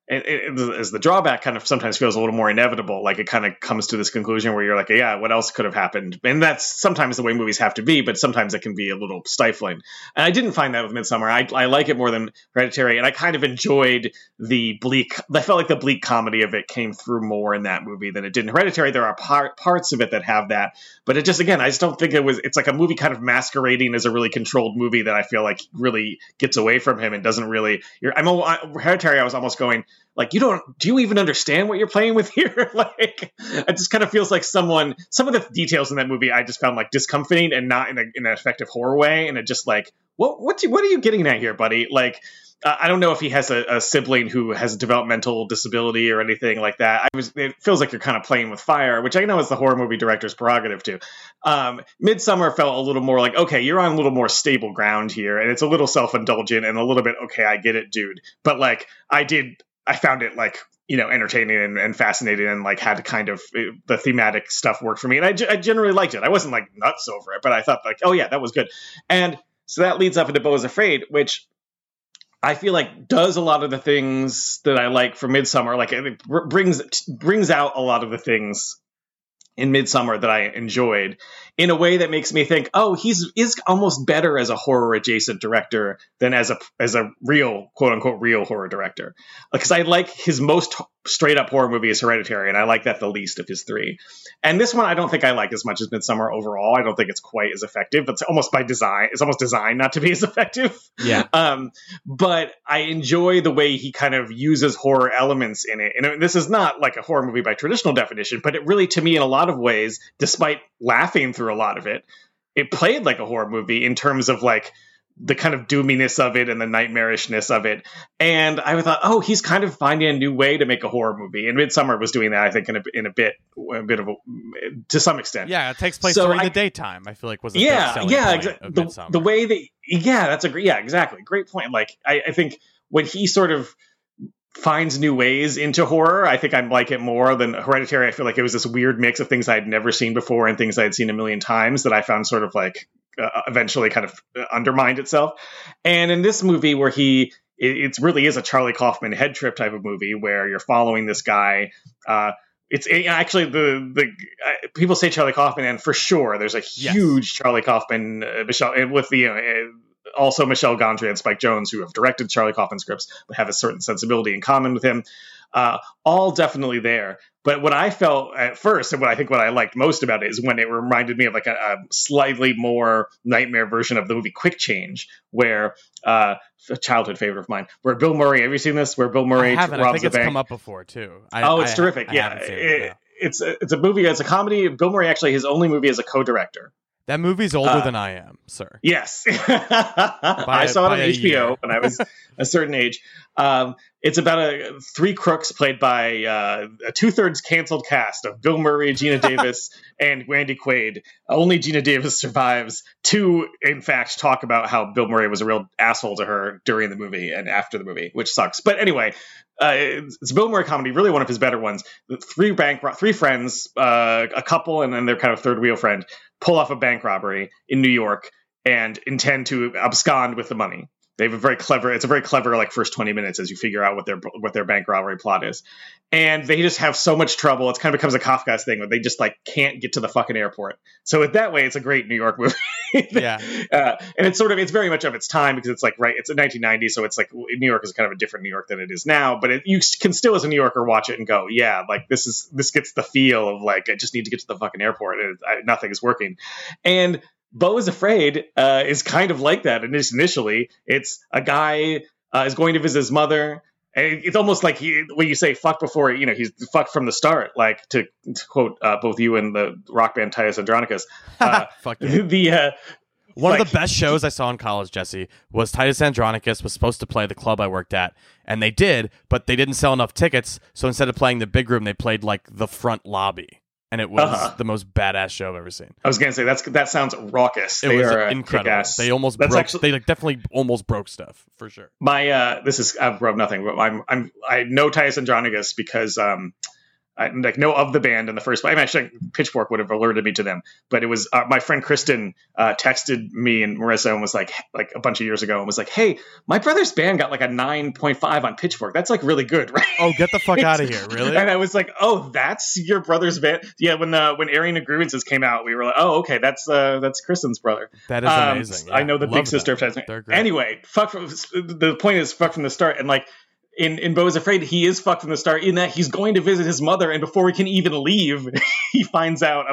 As the drawback kind of sometimes feels a little more inevitable, like it kind of comes to this conclusion where you're like, yeah, what else could have happened? And that's sometimes the way movies have to be, but sometimes it can be a little stifling. And I didn't find that with Midsommar. I like it more than Hereditary, and I kind of enjoyed the bleak. I felt like the bleak comedy of it came through more in that movie than it did in Hereditary. There are parts of it that have that, but it just, again, I just don't think it's like a movie kind of masquerading as a really controlled movie that I feel like really gets away from him and doesn't really. Hereditary, I was almost going, like, do you even understand what you're playing with here? Like, it just kind of feels like some of the details in that movie I just found like discomforting and not in an effective horror way. And it just like, what are you getting at here, buddy? Like, I don't know if he has a sibling who has a developmental disability or anything like that. It feels like you're kind of playing with fire, which I know is the horror movie director's prerogative too. Midsommar felt a little more like, okay, you're on a little more stable ground here, and it's a little self-indulgent and a little bit, okay, I get it, dude. But like, I found it like, entertaining and fascinating, and like had kind of the thematic stuff work for me. And I generally liked it. I wasn't like nuts over it, but I thought like, oh yeah, that was good. And so that leads up into Beau is Afraid, which I feel like does a lot of the things that I like for Midsommar. Like it brings out a lot of the things in Midsommar that I enjoyed in a way that makes me think, oh, is almost better as a horror adjacent director than as a real, quote unquote, real horror director. Because I like his most straight up horror movie is Hereditary, and I like that the least of his 3. And this one I don't think I like as much as Midsommar overall. I don't think it's quite as effective. It's almost by design. It's almost designed not to be as effective. Yeah. But I enjoy the way he kind of uses horror elements in it. And this is not like a horror movie by traditional definition, but it really, to me, in a lot of ways, despite laughing through a lot of it, it played like a horror movie in terms of like the kind of doominess of it and the nightmarishness of it. And I thought, oh, he's kind of finding a new way to make a horror movie. And Midsommar was doing that, I think, to some extent. Yeah, it takes place during the daytime. I feel like was exactly. The way that, that's exactly. Great point. Like, I think when he sort of finds new ways into horror, I think I like it more than Hereditary. I feel like it was this weird mix of things I had never seen before and things I had seen a million times that I found sort of like eventually kind of undermined itself. And in this movie, where it really is a Charlie Kaufman head trip type of movie where you're following this guy. It's actually the people say Charlie Kaufman, and for sure there's a huge Charlie Kaufman Michelle with the also Michel Gondry and Spike Jonze, who have directed Charlie Kaufman scripts but have a certain sensibility in common with him. All definitely there. But what I felt at first, and what I liked most about it, is when it reminded me of like a slightly more nightmare version of the movie Quick Change, where a childhood favorite of mine, where Bill Murray. Have you seen this? Where Bill Murray I haven't. robs I think a it's bank. come up before too. It's terrific. Yeah, it's a movie. It's a comedy. Bill Murray, actually, his only movie as a co-director. That movie's older than I am, sir. Yes. I saw it on HBO when I was a certain age. It's about three crooks played by a 2/3 canceled cast of Bill Murray, Gina Davis, and Randy Quaid. Only Gina Davis survives to, in fact, talk about how Bill Murray was a real asshole to her during the movie and after the movie, which sucks. But anyway, it's a Bill Murray comedy, really one of his better ones. Three friends, a couple, and then their kind of third wheel friend, pull off a bank robbery in New York and intend to abscond with the money. They have it's a very clever like first 20 minutes as you figure out what their bank robbery plot is. And they just have so much trouble. It kind of becomes a Kafka's thing where they just like can't get to the fucking airport. So that way, it's a great New York movie. Yeah. And it's very much of its time because it's like, it's in 1990. So it's like New York is kind of a different New York than it is now, but you can still as a New Yorker watch it and go, yeah, like this gets the feel of like, I just need to get to the fucking airport and nothing is working. And Beau is Afraid is kind of like that. Initially, it's a guy is going to visit his mother. And it's almost like when you say fuck before, he's fucked from the start, like to quote both you and the rock band Titus Andronicus. Fuck yeah. One Like, of the best shows I saw in college, Jesse, was Titus Andronicus was supposed to play the club I worked at, and they did, but they didn't sell enough tickets, so instead of playing the big room, they played like the front lobby. And it was the most badass show I've ever seen. I was gonna say that sounds raucous. It They was are incredible. kick-ass. They almost That's broke. actually- They like definitely almost broke stuff for sure. My this is I've rubbed nothing, but I know Titus Andronicus because I know of the band in the first place. I mean, actually, Pitchfork would have alerted me to them, but it was my friend Kristen texted me and Marissa and was like a bunch of years ago and was like, "Hey, my brother's band got like a 9.5 on Pitchfork. That's like really good, right?" Oh, get the fuck out of here! Really? And I was like, "Oh, that's your brother's band?" Yeah. When Aryan Grievances came out, we were like, "Oh, okay, that's Kristen's brother." That is amazing. I know the Love big sister them. of Titus. They're great. Anyway, the point is fuck from the start, and like. In Beau is Afraid, he is fucked from the start in that he's going to visit his mother, and before he can even leave, he finds out.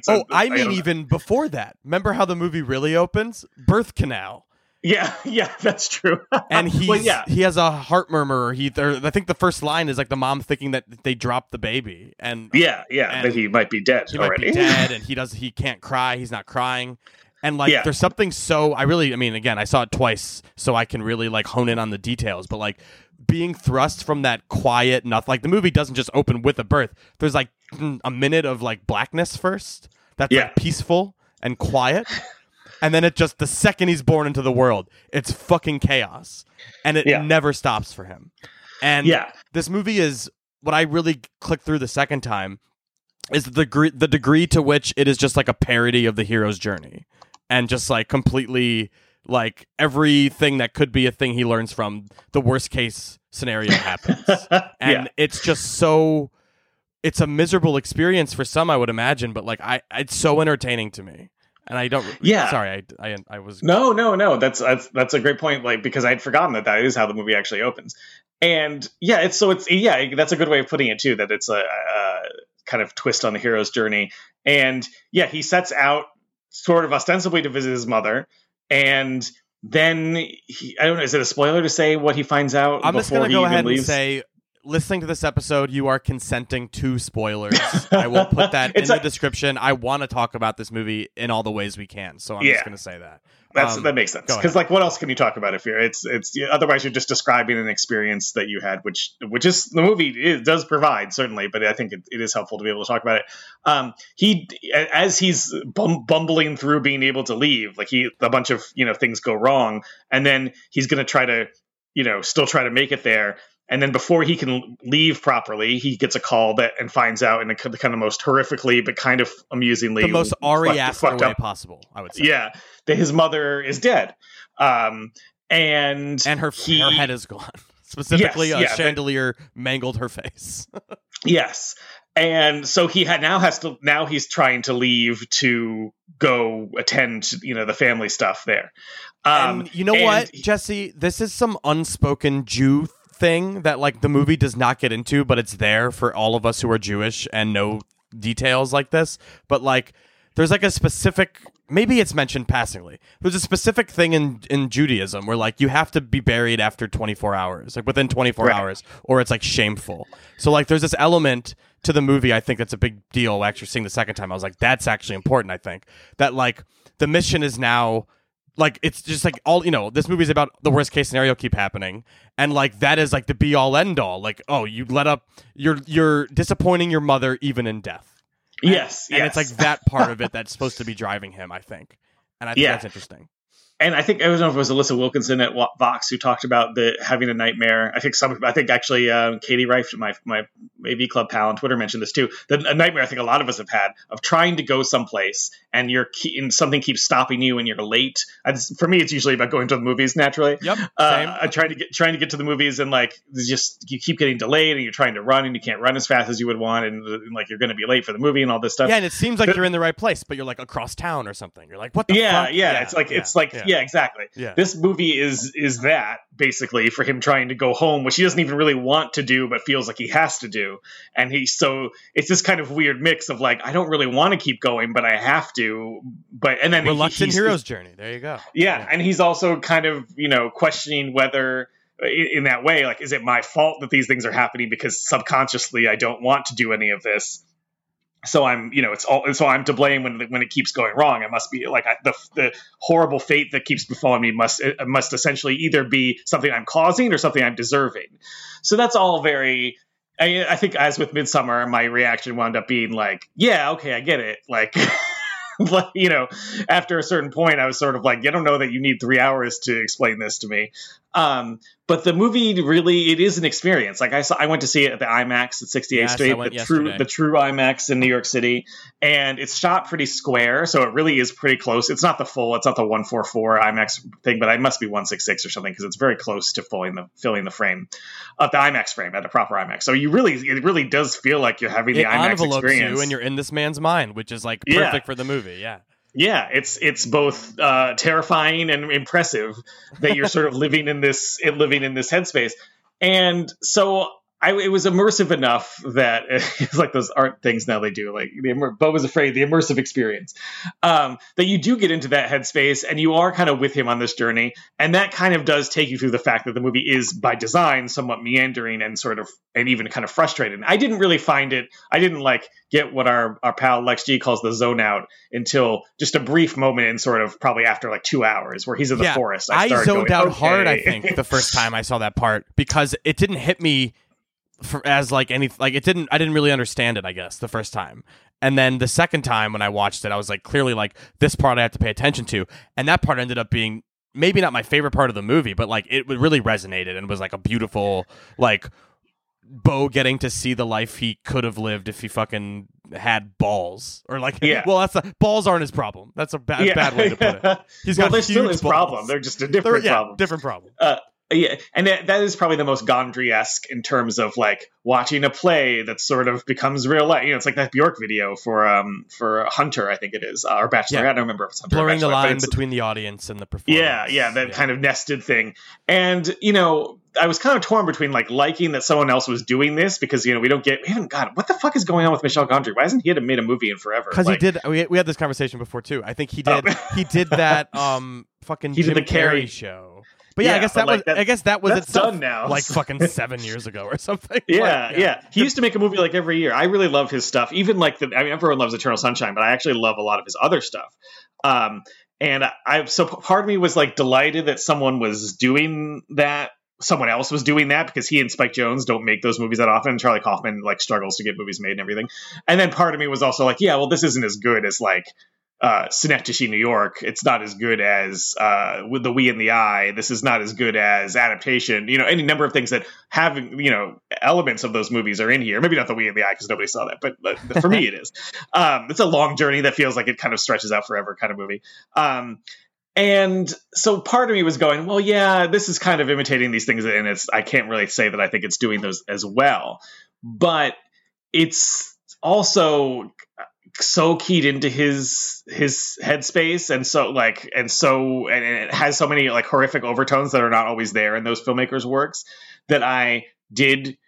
Even before that. Remember how the movie really opens? Birth canal. Yeah, that's true. And he Well, he has a heart murmur. I think the first line is like the mom thinking that they dropped the baby, and that he might be dead he already. might be dead, and he can't cry. He's not crying. And like, there's something so again, I saw it twice, so I can really like hone in on the details. But like being thrust from that quiet, nothing. Like the movie doesn't just open with a birth. There's like a minute of like blackness first. That's like peaceful and quiet, and then it just the second he's born into the world, it's fucking chaos, and it never stops for him. And this movie is what I really clicked through the second time is the degree to which it is just like a parody of the hero's journey. And just like completely like everything that could be a thing he learns from, the worst case scenario happens. And it's just it's a miserable experience for some, I would imagine, but like it's so entertaining to me. And I don't sorry, I was No. That's a great point, like because I'd forgotten that is how the movie actually opens. And that's a good way of putting it too, that it's a kind of twist on the hero's journey. And he sets out sort of ostensibly to visit his mother, and then I don't know, is it a spoiler to say what he finds out? I'm just going to go ahead leaves? and say, listening to this episode, you are consenting to spoilers. I will put that in the description. I want to talk about this movie in all the ways we can, so I'm just going to say that. That makes sense, because like what else can you talk about if you're otherwise you're just describing an experience that you had, which is the movie does provide certainly, but I think it is helpful to be able to talk about it. As he's bumbling through being able to leave, like a bunch of things go wrong, and then he's going to try to still try to make it there. And then before he can leave properly, he gets a call and finds out in the kind of most horrifically, but kind of amusingly, The most Ari Aster fucked way up possible, I would say. Yeah, that his mother is dead, and her head is gone. Specifically, Yes, a yeah, chandelier mangled her face. Yes. And so now he's trying to leave to go attend to, the family stuff there. And you know what, Jesse? This is some unspoken Jew thing that like the movie does not get into, but it's there for all of us who are Jewish and know details like this. But like, there's like a specific, maybe it's mentioned passingly. There's a specific thing in Judaism where like you have to be buried after 24 hours, like within 24 hours, or it's like shameful. So like there's this element to the movie, I think that's a big deal. Actually seeing the second time, I was like, that's actually important. I think that like the mission is now like, it's just like all, this movie is about the worst case scenario keep happening. And like, that is like the be all end all. Like, oh, you let up, you're disappointing your mother even in death. Yes. And it's like that part of it that's supposed to be driving him, I think. And I think that's interesting. And I don't know if it was Alyssa Wilkinson at Vox who talked about having a nightmare. I think actually Katie Reif, my AV Club pal on Twitter, mentioned this too. A nightmare I think a lot of us have had of trying to go someplace and something keeps stopping you and you're late. For me, it's usually about going to the movies naturally. Yep. Same. Trying to get to the movies and like just you keep getting delayed and you're trying to run and you can't run as fast as you would want and like you're going to be late for the movie and all this stuff. Yeah, and it seems like you're in the right place, but you're like across town or something. You're like, what the fuck? Yeah. It's like. Yeah, exactly. Yeah. This movie is that basically for him trying to go home, which he doesn't even really want to do, but feels like he has to do. And it's this kind of weird mix of like, I don't really want to keep going, but I have to. And then reluctant hero's journey. There you go. Yeah, and he's also kind of questioning whether in that way, like, is it my fault that these things are happening because subconsciously I don't want to do any of this. So I'm to blame when it keeps going wrong. It must be like the horrible fate that keeps befalling me must essentially either be something I'm causing or something I'm deserving. So that's all very. I think as with Midsommar, my reaction wound up being like, yeah, okay, I get it. Like, after a certain point, I was sort of like, I don't know that you need 3 hours to explain this to me. But the movie really, it is an experience. Like I went to see it at the IMAX at 68th Street, the true IMAX in New York City. And it's shot pretty square. So it really is pretty close. It's not the 144 IMAX thing, but it must be 166 or something because it's very close to filling the frame of the IMAX frame at a proper IMAX. So it really does feel like you're having the IMAX experience. You and you're in this man's mind, which is like perfect for the movie. Yeah. Yeah, it's both terrifying and impressive that you're sort of living in this headspace, and so it was immersive enough that it's like those art things now they do, like Beau was afraid, the immersive experience, that you do get into that headspace and you are kind of with him on this journey, and that kind of does take you through the fact that the movie is by design somewhat meandering and even kind of frustrated. I didn't really find it. I didn't like get what our pal Lex G calls the zone out until just a brief moment in sort of probably after like 2 hours where he's in the forest. I zoned out hard, I think, the first time I saw that part because it didn't hit me as like any, like it didn't, I didn't really understand it, I guess, the first time. And then the second time when I watched it, I was like, clearly like this part I have to pay attention to. And that part ended up being maybe not my favorite part of the movie, but like it really resonated and was like a beautiful, like Beau getting to see the life he could have lived if he fucking had balls, or like, well, balls aren't his problem. That's a bad way to put it. He's got still his problem. They're just a different problem. Different problem. Yeah, and that is probably the most Gondry-esque in terms of like watching a play that sort of becomes real life. It's like that Bjork video for Hunter, I think it is, or Bachelor. I don't remember if it's Hunter. Blurring the line between the audience and the performance. That kind of nested thing. And I was kind of torn between like liking that someone else was doing this because we haven't got what the fuck is going on with Michel Gondry? Why hasn't he made a movie in forever? Because he did. We had this conversation before too. I think he did. He did that fucking Jim Carrey show. But I guess that was itself done now. Like fucking 7 years ago or something. Yeah. He used to make a movie like every year. I really love his stuff. Even like everyone loves Eternal Sunshine, but I actually love a lot of his other stuff. So part of me was like delighted that someone was doing that. Someone else was doing that because he and Spike Jonze don't make those movies that often. Charlie Kaufman like struggles to get movies made and everything. And then part of me was also like, yeah, well, this isn't as good as like Synecdoche, New York. It's not as good as with The We and the I. This is not as good as Adaptation. Any number of things that have, elements of those movies are in here. Maybe not The We and the I because nobody saw that, but for me it is. It's a long journey that feels like it kind of stretches out forever kind of movie. And so part of me was going, well, yeah, this is kind of imitating these things, and I can't really say that I think it's doing those as well. But it's also so keyed into his headspace, and it has so many like horrific overtones that are not always there in those filmmakers' works that I did,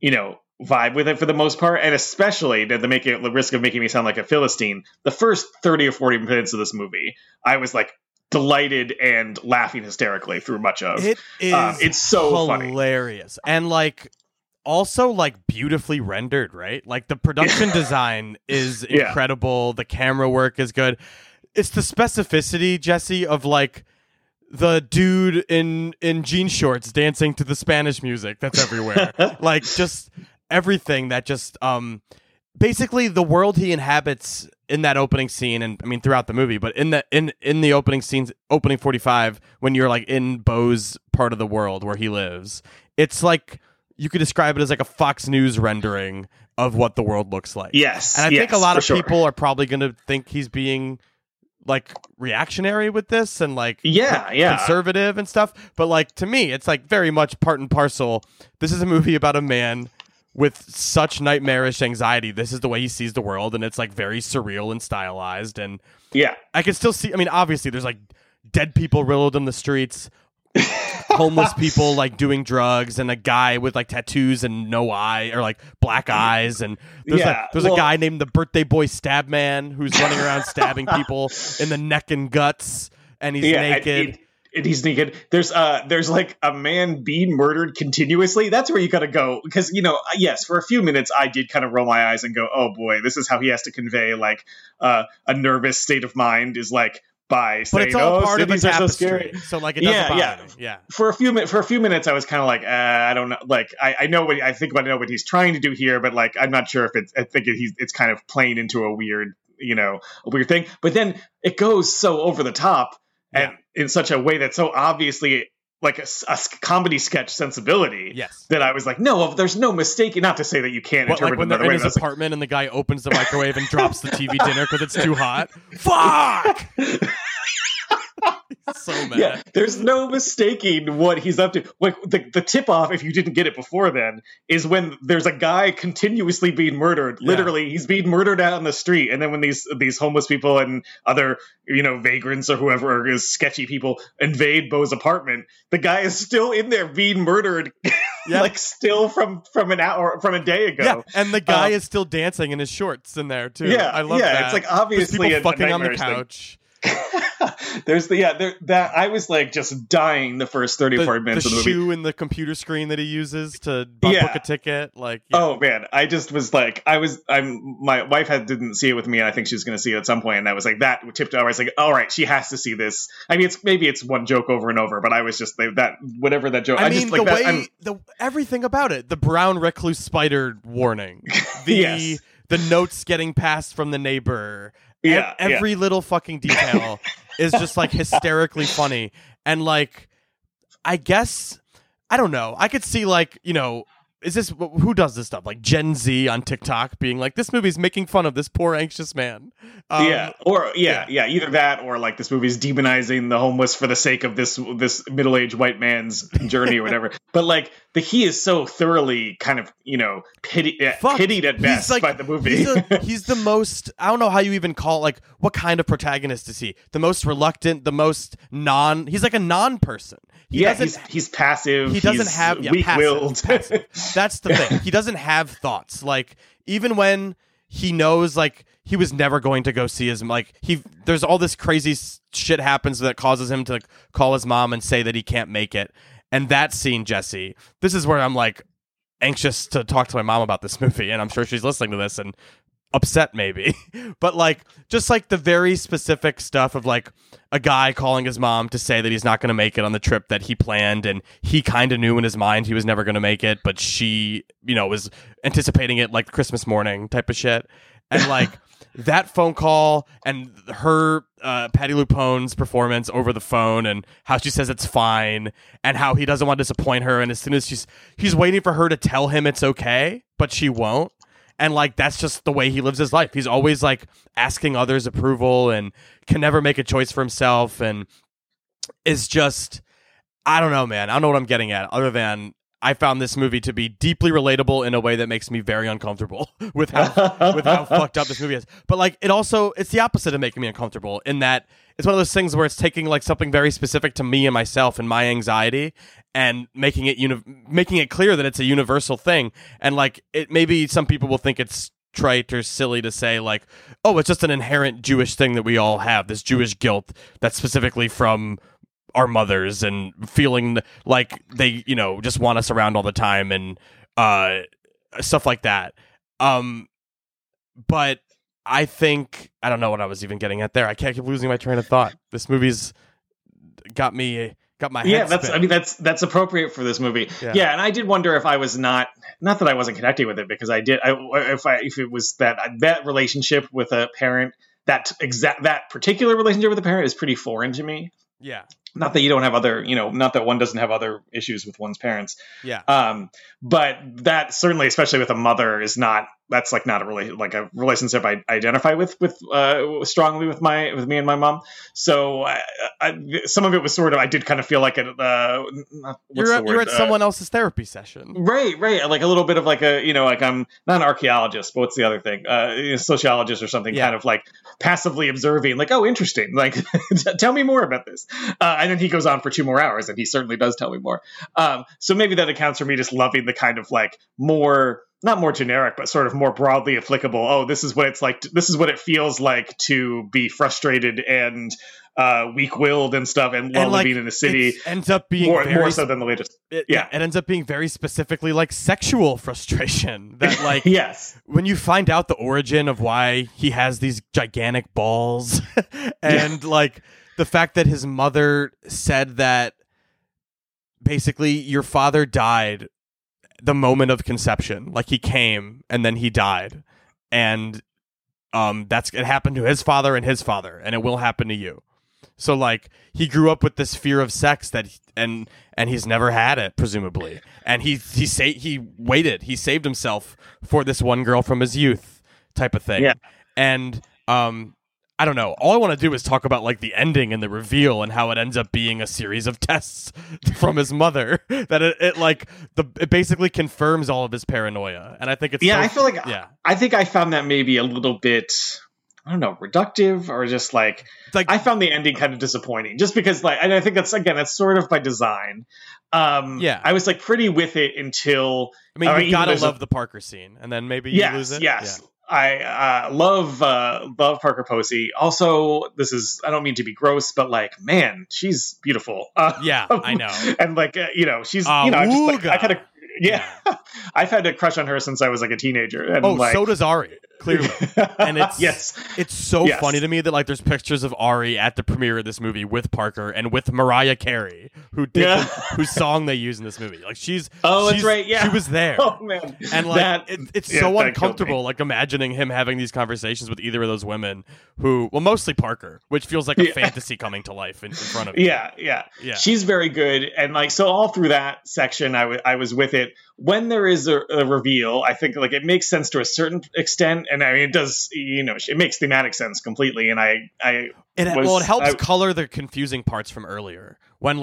vibe with it for the most part, and especially the risk of making me sound like a Philistine. The first 30 or 40 minutes of this movie, I was like delighted and laughing hysterically through much of. It is it's so hilarious and like also like beautifully rendered, right? Like the production design is incredible. The camera work is good. It's the specificity, Jesse, of like the dude in jean shorts dancing to the Spanish music that's everywhere. Like just everything that just basically the world he inhabits in that opening scene, and I mean throughout the movie, but in the opening scenes, opening 45, when you're like in Bo's part of the world where he lives, it's like you could describe it as like a Fox News rendering of what the world looks like. Yes. And I think a lot of sure. people are probably going to think he's being like reactionary with this and like conservative and stuff. But like to me, it's like very much part and parcel. This is a movie about a man with such nightmarish anxiety. This is the way he sees the world, and it's like very surreal and stylized. And I can still see, I mean, obviously there's like dead people riddled in the streets, homeless people like doing drugs, and a guy with like tattoos and no eye or like black eyes, and there's a guy named the Birthday Boy Stab Man who's running around stabbing people in the neck and guts, and he's naked. And he's naked. There's like a man being murdered continuously. That's where you gotta go, because yes, for a few minutes I did kind of roll my eyes and go, oh boy, this is how he has to convey like a nervous state of mind, is like by saying, it's all part of a these are so tapestry, scary. so like it doesn't bother me. Yeah. For a few minutes, I was kind of like, I don't know. Like, I know what I think about. I know what he's trying to do here, but like, I'm not sure if it's kind of playing into a weird thing. But then it goes so over the top and in such a way that's so obviously like a comedy sketch sensibility. That I was like, no, there's no mistake. Not to say that you can't interpret like when it another they're way. in his apartment and the guy opens the microwave and drops the TV dinner because it's too hot. Fuck! So mad. Yeah, there's no mistaking what he's up to. Like the tip off, if you didn't get it before then, is when there's a guy continuously being murdered. Literally, he's being murdered out in the street, and then when these homeless people and other vagrants or whoever is sketchy people invade Bo's apartment, the guy is still in there being murdered, like still from a day ago. Yeah, and the guy is still dancing in his shorts in there too. Yeah, I love that. It's like obviously people fucking on the nightmarish couch. There's that I was like just dying the first 30 or 40 minutes of the movie. The shoe and the computer screen that he uses to book a ticket, like oh man, I just was like, my wife didn't see it with me, and I think she was going to see it at some point, and I was like, that tipped over. I was like, all right, she has to see this. I mean, it's one joke over and over, but I was just that whatever that joke. I mean, everything about it, the brown recluse spider warning, the notes getting passed from the neighbor. Every little fucking detail is just like hysterically funny. And like, I guess, I don't know. I could see like, who does this stuff? Like Gen Z on TikTok being like, this movie's making fun of this poor anxious man. Either that or like this movie's demonizing the homeless for the sake of this middle-aged white man's journey or whatever. But like he is so thoroughly kind of pitied at best by the movie. He's the most, I don't know how you even call it, like what kind of protagonist is he? The most reluctant, the most he's like a non-person. He's passive. He doesn't have weak-willed. Passive. That's the thing. He doesn't have thoughts. Like even when he knows like he was never going to go see his there's all this crazy shit happens that causes him to call his mom and say that he can't make it. And that scene, Jesse, this is where I'm like anxious to talk to my mom about this movie, and I'm sure she's listening to this and upset maybe. But like just like the very specific stuff of like a guy calling his mom to say that he's not going to make it on the trip that he planned, and he kind of knew in his mind he was never going to make it, but she was anticipating it like Christmas morning type of shit. And like that phone call and her Patty Lupone's performance over the phone, and how she says it's fine, and how he doesn't want to disappoint her, and as soon as he's waiting for her to tell him it's okay, but she won't. And like that's just the way he lives his life. He's always like asking others' approval and can never make a choice for himself, and is just, I don't know, man. I don't know what I'm getting at, other than I found this movie to be deeply relatable in a way that makes me very uncomfortable with how fucked up this movie is. But like it's the opposite of making me uncomfortable, in that it's one of those things where it's taking like something very specific to me and myself and my anxiety, and making it clear that it's a universal thing. And like it, maybe some people will think it's trite or silly to say like, oh, it's just an inherent Jewish thing that we all have, this Jewish guilt that's specifically from our mothers, and feeling like they, just want us around all the time, and stuff like that. But I think, I don't know what I was even getting at there. I can't keep losing my train of thought. This movie's got my head spinning. That's appropriate for this movie. Yeah, and I did wonder if I was not that I wasn't connecting with it, because I did. If it was that relationship with a parent, that particular relationship with a parent is pretty foreign to me. Yeah. Not that you don't have other, not that one doesn't have other issues with one's parents. Yeah. But that certainly, especially with a mother, is not. That's like not a relationship I identify with strongly with me and my mom. So some of it was sort of, I did kind of feel like you're at someone else's therapy session. Right. Like a little bit of like like I'm not an archaeologist, but what's the other thing? Sociologist or something, kind of like passively observing, like, oh, interesting. Like, tell me more about this. And then he goes on for 2 more hours, and he certainly does tell me more. So maybe that accounts for me just loving the kind of like not more generic, but sort of more broadly applicable. Oh, this is what it's like. This is what it feels like to be frustrated and weak-willed and stuff, and while living in a city. It ends up being more so than the latest. It ends up being very specifically like sexual frustration. That like yes, when you find out the origin of why he has these gigantic balls, and like the fact that his mother said that basically your father died the moment of conception, like he came and then he died, and it happened to his father, and it will happen to you. So like he grew up with this fear of sex and he's never had it, presumably, and he saved himself for this one girl from his youth, type of thing. And I don't know. All I want to do is talk about like the ending and the reveal, and how it ends up being a series of tests from his mother that it basically confirms all of his paranoia. And I think it's I feel like I think I found that maybe a little bit, I don't know, reductive, or just like I found the ending kind of disappointing, just because and I think that's sort of by design. I was like pretty with it until, you gotta love the Parker scene, and then maybe you lose it. Yes. Yeah. I love Parker Posey. Also, I don't mean to be gross, but like, man, she's beautiful. I know. And like, she's, I've had I've had a crush on her since I was like a teenager. And so does Ari, clearly. And it's it's so funny to me that like there's pictures of Ari at the premiere of this movie with Parker and with Mariah Carey, whose song they use in this movie. Like that's right. Yeah, she was there. Oh man, and like it's so uncomfortable, like imagining him having these conversations with either of those women, mostly Parker, which feels like a fantasy coming to life in front of you. Yeah. She's very good, and like so all through that section, I was with it. When there is a reveal, I think like it makes sense to a certain extent, and I mean it does, it makes thematic sense completely. And it helps color the confusing parts from earlier when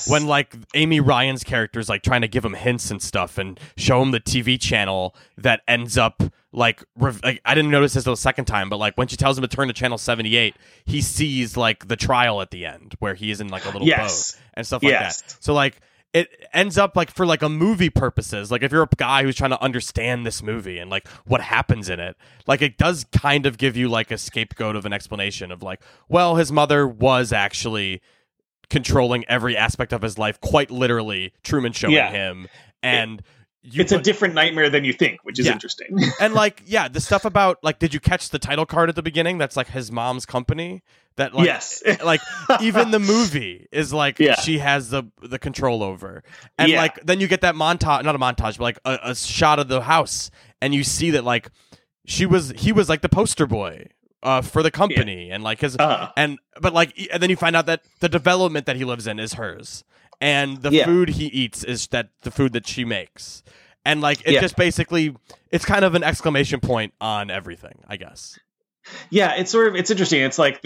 Amy Ryan's character is like trying to give him hints and stuff and show him the TV channel that ends up like I didn't notice this the second time, but like when she tells him to turn to channel 78, he sees like the trial at the end where he is in like a little boat and stuff like that. So like it ends up like for like a movie purposes, like if you're a guy who's trying to understand this movie and like what happens in it, like it does kind of give you like a scapegoat of an explanation of like, well, his mother was actually controlling every aspect of his life, quite literally, Truman showing him, and it's a different nightmare than you think, which is interesting. And like, the stuff about like, did you catch the title card at the beginning? That's like his mom's company. That like, like even the movie is like she has the control over, and like then you get that montage, not a montage, but like a shot of the house, and you see that like he was like the poster boy for the company and like his and then you find out that the development that he lives in is hers, and the food he eats is the food that she makes, and like it just basically it's kind of an exclamation point on everything, I guess. Yeah, it's interesting. It's like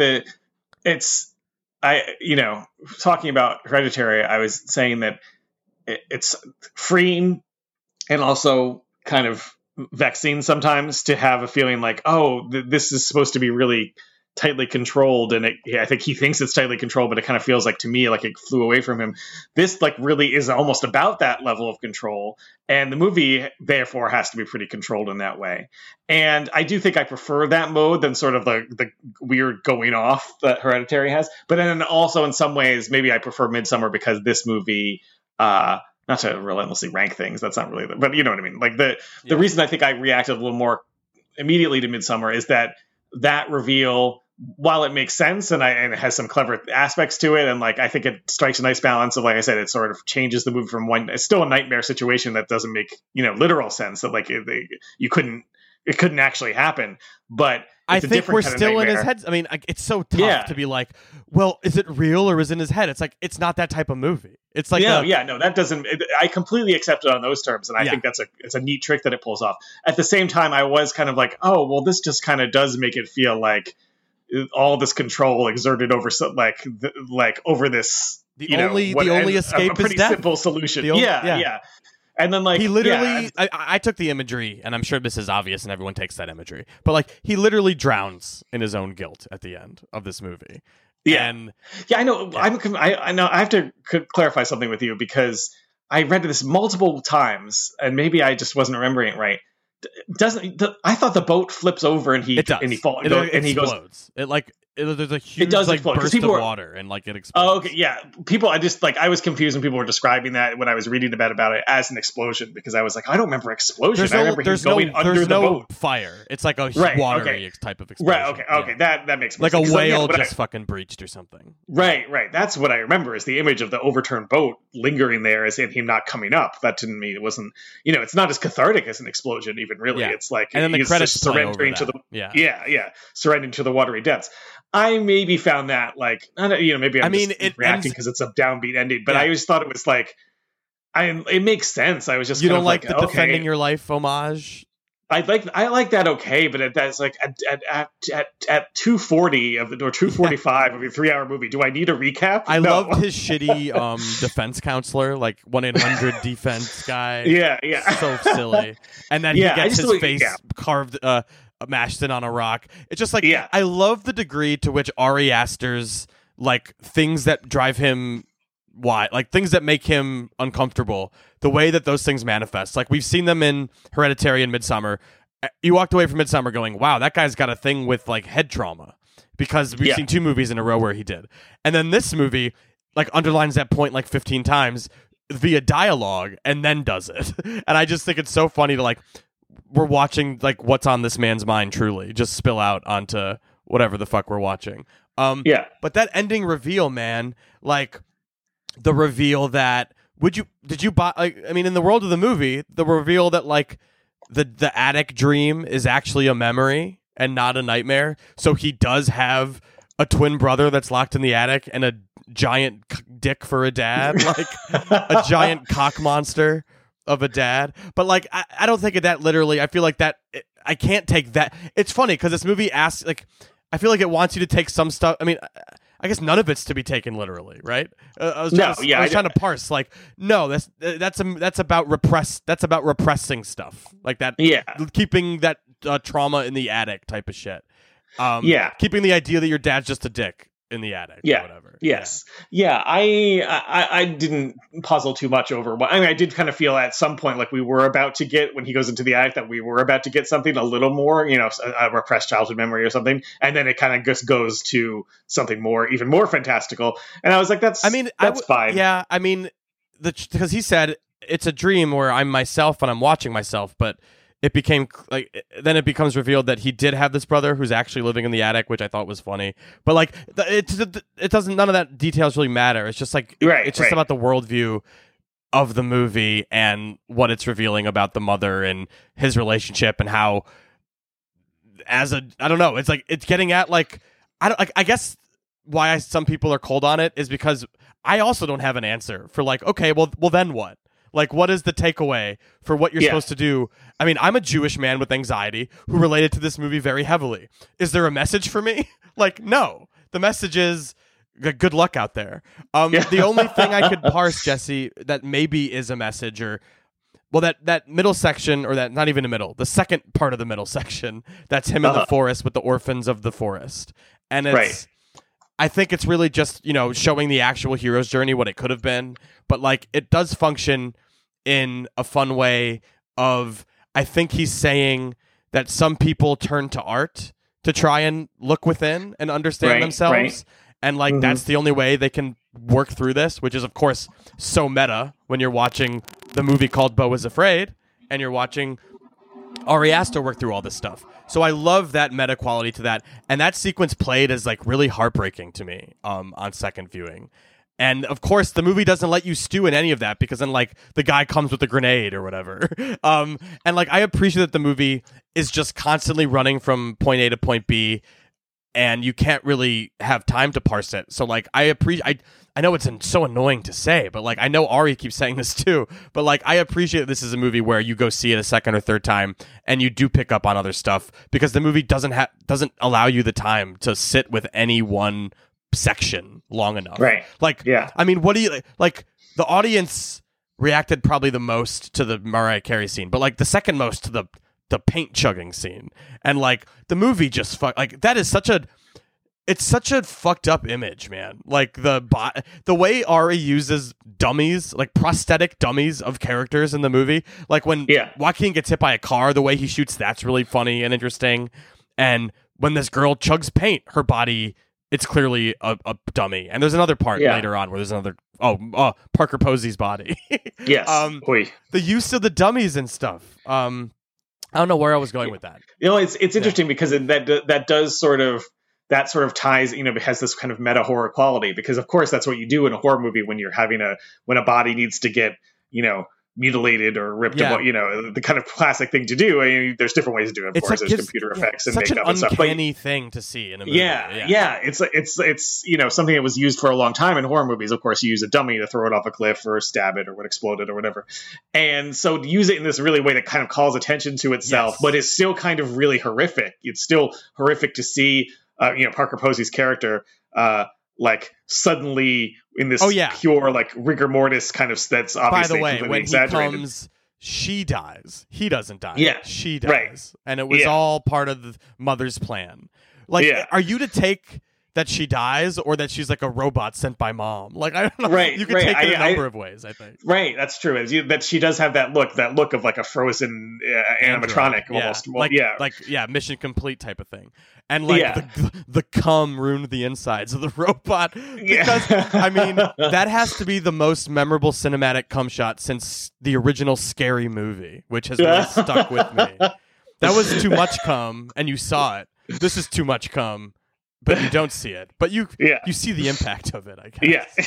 talking about Hereditary, I was saying that it's freeing and also kind of vexing sometimes to have a feeling like, oh, this is supposed to be really tightly controlled, and I think he thinks it's tightly controlled, but it kind of feels like to me like it flew away from him. This like really is almost about that level of control, and the movie therefore has to be pretty controlled in that way. And I do think I prefer that mode than sort of the weird going off that Hereditary has. But then also in some ways maybe I prefer Midsommar because this movie, not to relentlessly rank things, that's not really but you know what I mean. Like the reason I think I reacted a little more immediately to Midsommar is that reveal, while it makes sense and it has some clever aspects to it, and like I think it strikes a nice balance of, like I said, it sort of changes the movie from it's still a nightmare situation that doesn't make literal sense, that like it couldn't actually happen, but I think we're still in his head. I mean, it's so tough to be like, well, is it real or is it in his head? It's like, it's not that type of movie. It's like, no, that doesn't. I completely accept it on those terms, and I think it's a neat trick that it pulls off. At the same time, I was kind of like, oh, well, this just kind of does make it feel like all this control exerted over over this. The only escape a pretty is death. Simple solution. Yeah. And then, like, he literally, I took the imagery, and I'm sure this is obvious, and everyone takes that imagery, but like, he literally drowns in his own guilt at the end of this movie. Yeah, and, I know. I know. I have to clarify something with you because I read this multiple times, and maybe I just wasn't remembering it right. I thought the boat flips over and he falls and he goes. There's a huge burst of water and like it explodes. Oh, okay, yeah. I was confused when people were describing that when I was reading about it as an explosion, because I was like, I don't remember explosion. I remember him going under the boat. Fire. It's like a watery type of explosion. Right. Okay. That makes more like sense. A whale just fucking breached or something. Right. That's what I remember is the image of the overturned boat lingering there as in him not coming up. That didn't mean it wasn't. It's not as cathartic as an explosion even. Really, it's like and then the credits surrendering to the surrendering to the watery depths. I maybe found that maybe I'm just reacting because it's a downbeat ending, but I always thought it was like, it makes sense. I was just don't like the defending your life homage. I like that, okay, but that's like at 2:40 or 2:45 of your 3-hour movie. Do I need a recap? I loved his shitty defense counselor, like 1-800 defense guy. Yeah, so silly. And then he gets his face carved. Mashed in on a rock. It's just like, I love the degree to which Ari Aster's like things that drive him things that make him uncomfortable, the way that those things manifest. Like, we've seen them in Hereditary and Midsommar. You walked away from Midsommar going, wow, that guy's got a thing with like head trauma, because we've seen 2 movies in a row where he did. And then this movie like underlines that point like 15 times via dialogue and then does it. And I just think it's so funny to like, we're watching like what's on this man's mind truly just spill out onto whatever the fuck we're watching. But that ending reveal, man, like the reveal that did you buy, like, I mean, in the world of the movie, the reveal that like the attic dream is actually a memory and not a nightmare. So he does have a twin brother that's locked in the attic and a giant dick for a dad, like a giant cock monster of a dad. But like, I don't think of that literally. I feel like that I can't take that. It's funny because this movie asks, like, I feel like it wants you to take some stuff. I mean, I guess none of it's to be taken literally, right? I was trying to parse, like, no, that's about repressing stuff like that. Yeah, keeping that trauma in the attic type of shit. Keeping the idea that your dad's just a dick in the attic. Or whatever. Yes. Yeah. I didn't puzzle too much over. I mean, I did kind of feel at some point like we were about to get, when he goes into the attic, that we were about to get something a little more, a repressed childhood memory or something, and then it kind of just goes to something even more fantastical. And I was like, that's fine. Yeah. I mean, because he said it's a dream where I'm myself and I'm watching myself, but it became like, then it becomes revealed that he did have this brother who's actually living in the attic, which I thought was funny. But like, it doesn't. None of that details really matter. It's just like it's just about the worldview of the movie and what it's revealing about the mother and his relationship and how as a, I don't know, it's like it's getting at like I guess why some people are cold on it is because I also don't have an answer for like, okay, well then what? Like, what is the takeaway for what you're supposed to do? I mean, I'm a Jewish man with anxiety who related to this movie very heavily. Is there a message for me? Like, no. The message is good luck out there. The only thing I could parse, Jesse, that maybe is a message, or well, that middle section, or that not even the middle, the second part of the middle section, that's him in the forest with the orphans of the forest, and it's. I think it's really just, showing the actual hero's journey, what it could have been. But, like, it does function in a fun way of, I think he's saying that some people turn to art to try and look within and understand themselves. Right. And, like, that's the only way they can work through this, which is, of course, so meta when you're watching the movie called Beau is Afraid and you're watching Ari Aster work through all this stuff. So I love that meta quality to that. And that sequence played as like really heartbreaking to me on second viewing. And of course, the movie doesn't let you stew in any of that because then like the guy comes with a grenade or whatever. And like I appreciate that the movie is just constantly running from point A to point B and you can't really have time to parse it. So like I know it's so annoying to say, but like I know Ari keeps saying this too, but like I appreciate this is a movie where you go see it a second or third time and you do pick up on other stuff because the movie doesn't allow you the time to sit with any one section long enough. Right. Like, I mean, what do you like? The audience reacted probably the most to the Mariah Carey scene, but like the second most to the paint chugging scene, and like the movie just like that is such a. It's such a fucked up image, man. Like the way Ari uses dummies, like prosthetic dummies of characters in the movie. Like when Joaquin gets hit by a car, the way he shoots, that's really funny and interesting. And when this girl chugs paint, her body, it's clearly a dummy. And there's another part later on where there's another, Parker Posey's body. Yes. The use of the dummies and stuff. I don't know where I was going with that. It's interesting because that does sort of, that sort of ties, it has this kind of meta horror quality because of course that's what you do in a horror movie when you're having when a body needs to get, mutilated or ripped, the kind of classic thing to do. I mean, there's different ways to do it. Of course, there's computer effects and makeup and stuff. Such an uncanny thing to see in a movie. Yeah. It's something that was used for a long time in horror movies. Of course, you use a dummy to throw it off a cliff or stab it or would explode it or whatever. And so to use it in this really way that kind of calls attention to itself, but it's still kind of really horrific. It's still horrific to see, Parker Posey's character, like suddenly in this pure like rigor mortis kind of that's obviously. By the way, when exaggerated. He comes, she dies. He doesn't die. Yeah, she dies, and it was all part of the mother's plan. Like, are you to take that she dies or that she's like a robot sent by mom? Like, I don't know. Right, you can take it a number of ways, I think. Right, that's true. That she does have that look of like a frozen animatronic almost. Mission complete type of thing. And like the cum ruined the insides of the robot. Because I mean, that has to be the most memorable cinematic cum shot since the original Scary Movie, which has really stuck with me. That was too much cum, and you saw it. This is too much cum, but you don't see it. But you see the impact of it, I guess.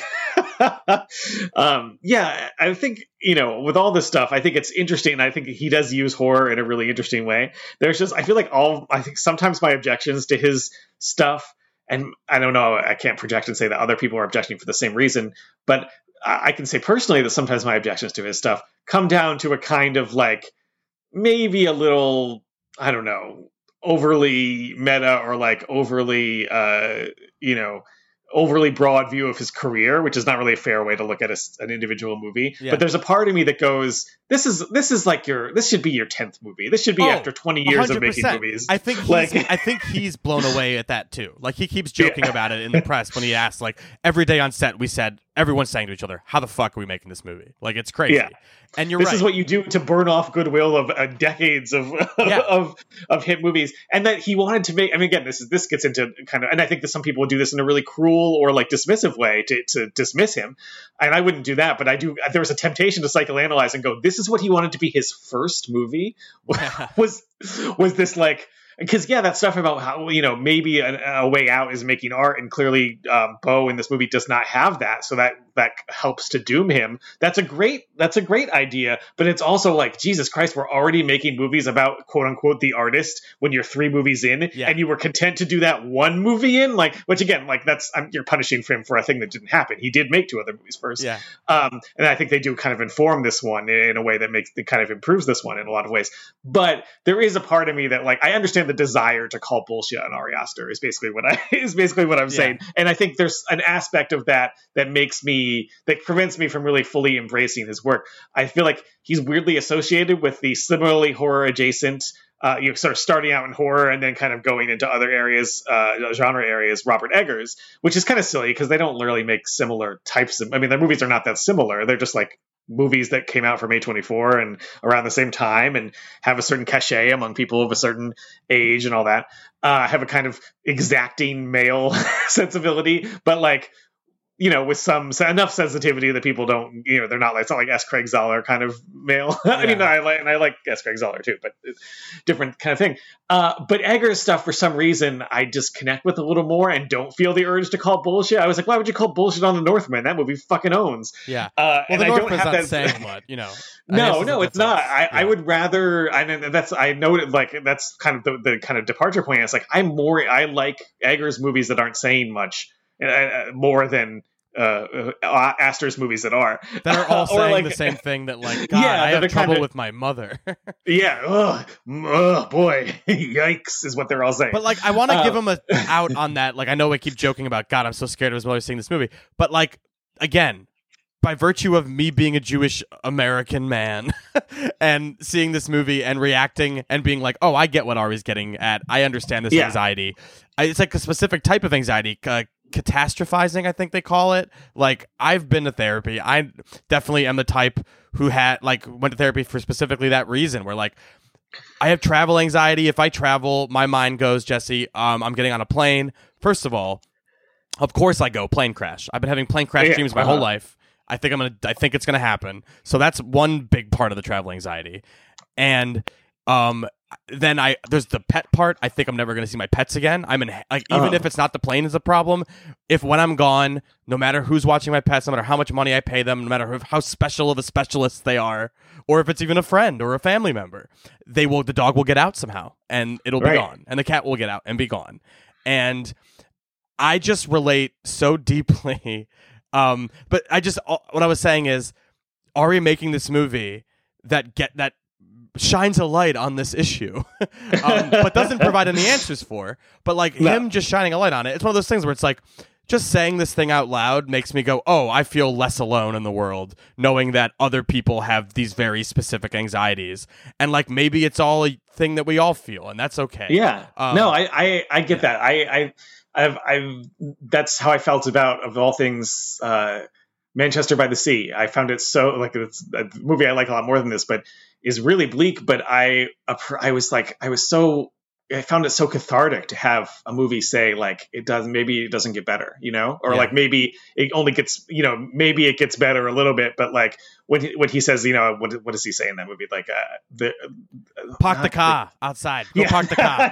I think, with all this stuff, I think it's interesting. I think he does use horror in a really interesting way. There's just, I feel like I think sometimes my objections to his stuff, and I don't know, I can't project and say that other people are objecting for the same reason, but I can say personally that sometimes my objections to his stuff come down to a kind of like, maybe a little, I don't know, overly meta or like overly, overly broad view of his career, which is not really a fair way to look at an individual movie. But there's a part of me that goes, this is like this should be your 10th movie. This should be after 20 years 100%. Of making movies. I think he's blown away at that too. Like he keeps joking about it in the press when he asks, like, every day on set we said, everyone's saying to each other, how the fuck are we making this movie? Like, it's crazy. And you're this right. This is what you do to burn off goodwill of decades of hit movies. And that he wanted to make, I mean, again, this gets into kind of, and I think that some people would do this in a really cruel or like dismissive way to dismiss him. And I wouldn't do that, but there was a temptation to psychoanalyze and go, this is what he wanted to be his first movie was this like, because that stuff about how maybe a way out is making art, and clearly Bo in this movie does not have that, so that helps to doom him. That's a great idea, but it's also like, Jesus Christ, we're already making movies about quote unquote the artist when you're 3 movies in, and you were content to do that 1 movie in, like, which again, like you're punishing him for a thing that didn't happen. He did make 2 other movies first, and I think they do kind of inform this one in a way that kind of improves this one in a lot of ways. But there is a part of me that, like, I understand the desire to call bullshit on Ari Aster is basically what I'm saying, and I think there's an aspect of that prevents me from really fully embracing his work. I feel like he's weirdly associated with the similarly horror adjacent, sort of starting out in horror and then kind of going into other areas, genre areas, Robert Eggers, which is kind of silly because they don't really make similar types of. I mean, their movies are not that similar. They're just like movies that came out from A24 and around the same time and have a certain cachet among people of a certain age and all that. Have a kind of exacting male sensibility, but like, with enough sensitivity that people don't, they're not like, it's not like S. Craig Zoller kind of male. I mean, I like S. Craig Zoller too, but it's different kind of thing. But Eggers stuff, for some reason, I just connect with a little more and don't feel the urge to call bullshit. I was like, why would you call bullshit on The Northman? That movie fucking owns. Yeah. Well, The Northman's not saying what, No, it's not. I would rather, I noted, like, that's kind of the kind of departure point. It's like, I like Eggers movies that aren't saying much more than Aster's movies that are all saying like, the same thing, that like, God, I have trouble with my mother. Oh boy, yikes is what they're all saying. But like, I want to give him a out on that. Like, I know we keep joking about, God, I'm so scared of his mother seeing this movie, but like, again, by virtue of me being a Jewish American man and seeing this movie and reacting and being like, oh, I get what Ari's getting at. I understand this anxiety. It's like a specific type of anxiety, catastrophizing, I think they call it. Like, I've been to therapy. I definitely am the type who went to therapy for specifically that reason, where like, I have travel anxiety. If I travel, my mind goes, Jesse, I'm getting on a plane. First of all, of course I go plane crash. I've been having plane crash dreams my whole life. I think it's gonna happen. So that's one big part of the travel anxiety. And then there's the pet part. I think I'm never gonna see my pets again. Even if it's not the plane is a problem, if when I'm gone, no matter who's watching my pets, no matter how much money I pay them, no matter how special of a specialist they are, or if it's even a friend or a family member, the dog will get out somehow and it'll be gone, and the cat will get out and be gone. And I just relate so deeply. But what I was saying is, Ari making this movie that shines a light on this issue, but doesn't provide any answers for. But like him just shining a light on it, it's one of those things where it's like, just saying this thing out loud makes me go, oh, I feel less alone in the world, knowing that other people have these very specific anxieties, and like maybe it's all a thing that we all feel, and that's okay. Yeah. No, I get that. I've that's how I felt about, of all things, Manchester by the Sea. I found it so, like, it's a movie I like a lot more than this, but is really bleak. But I found it so cathartic to have a movie say, like, maybe it doesn't get better, or like maybe it only gets, maybe it gets better a little bit, but like when he says, what does he say in that movie? Like, park the car outside. Go park the car.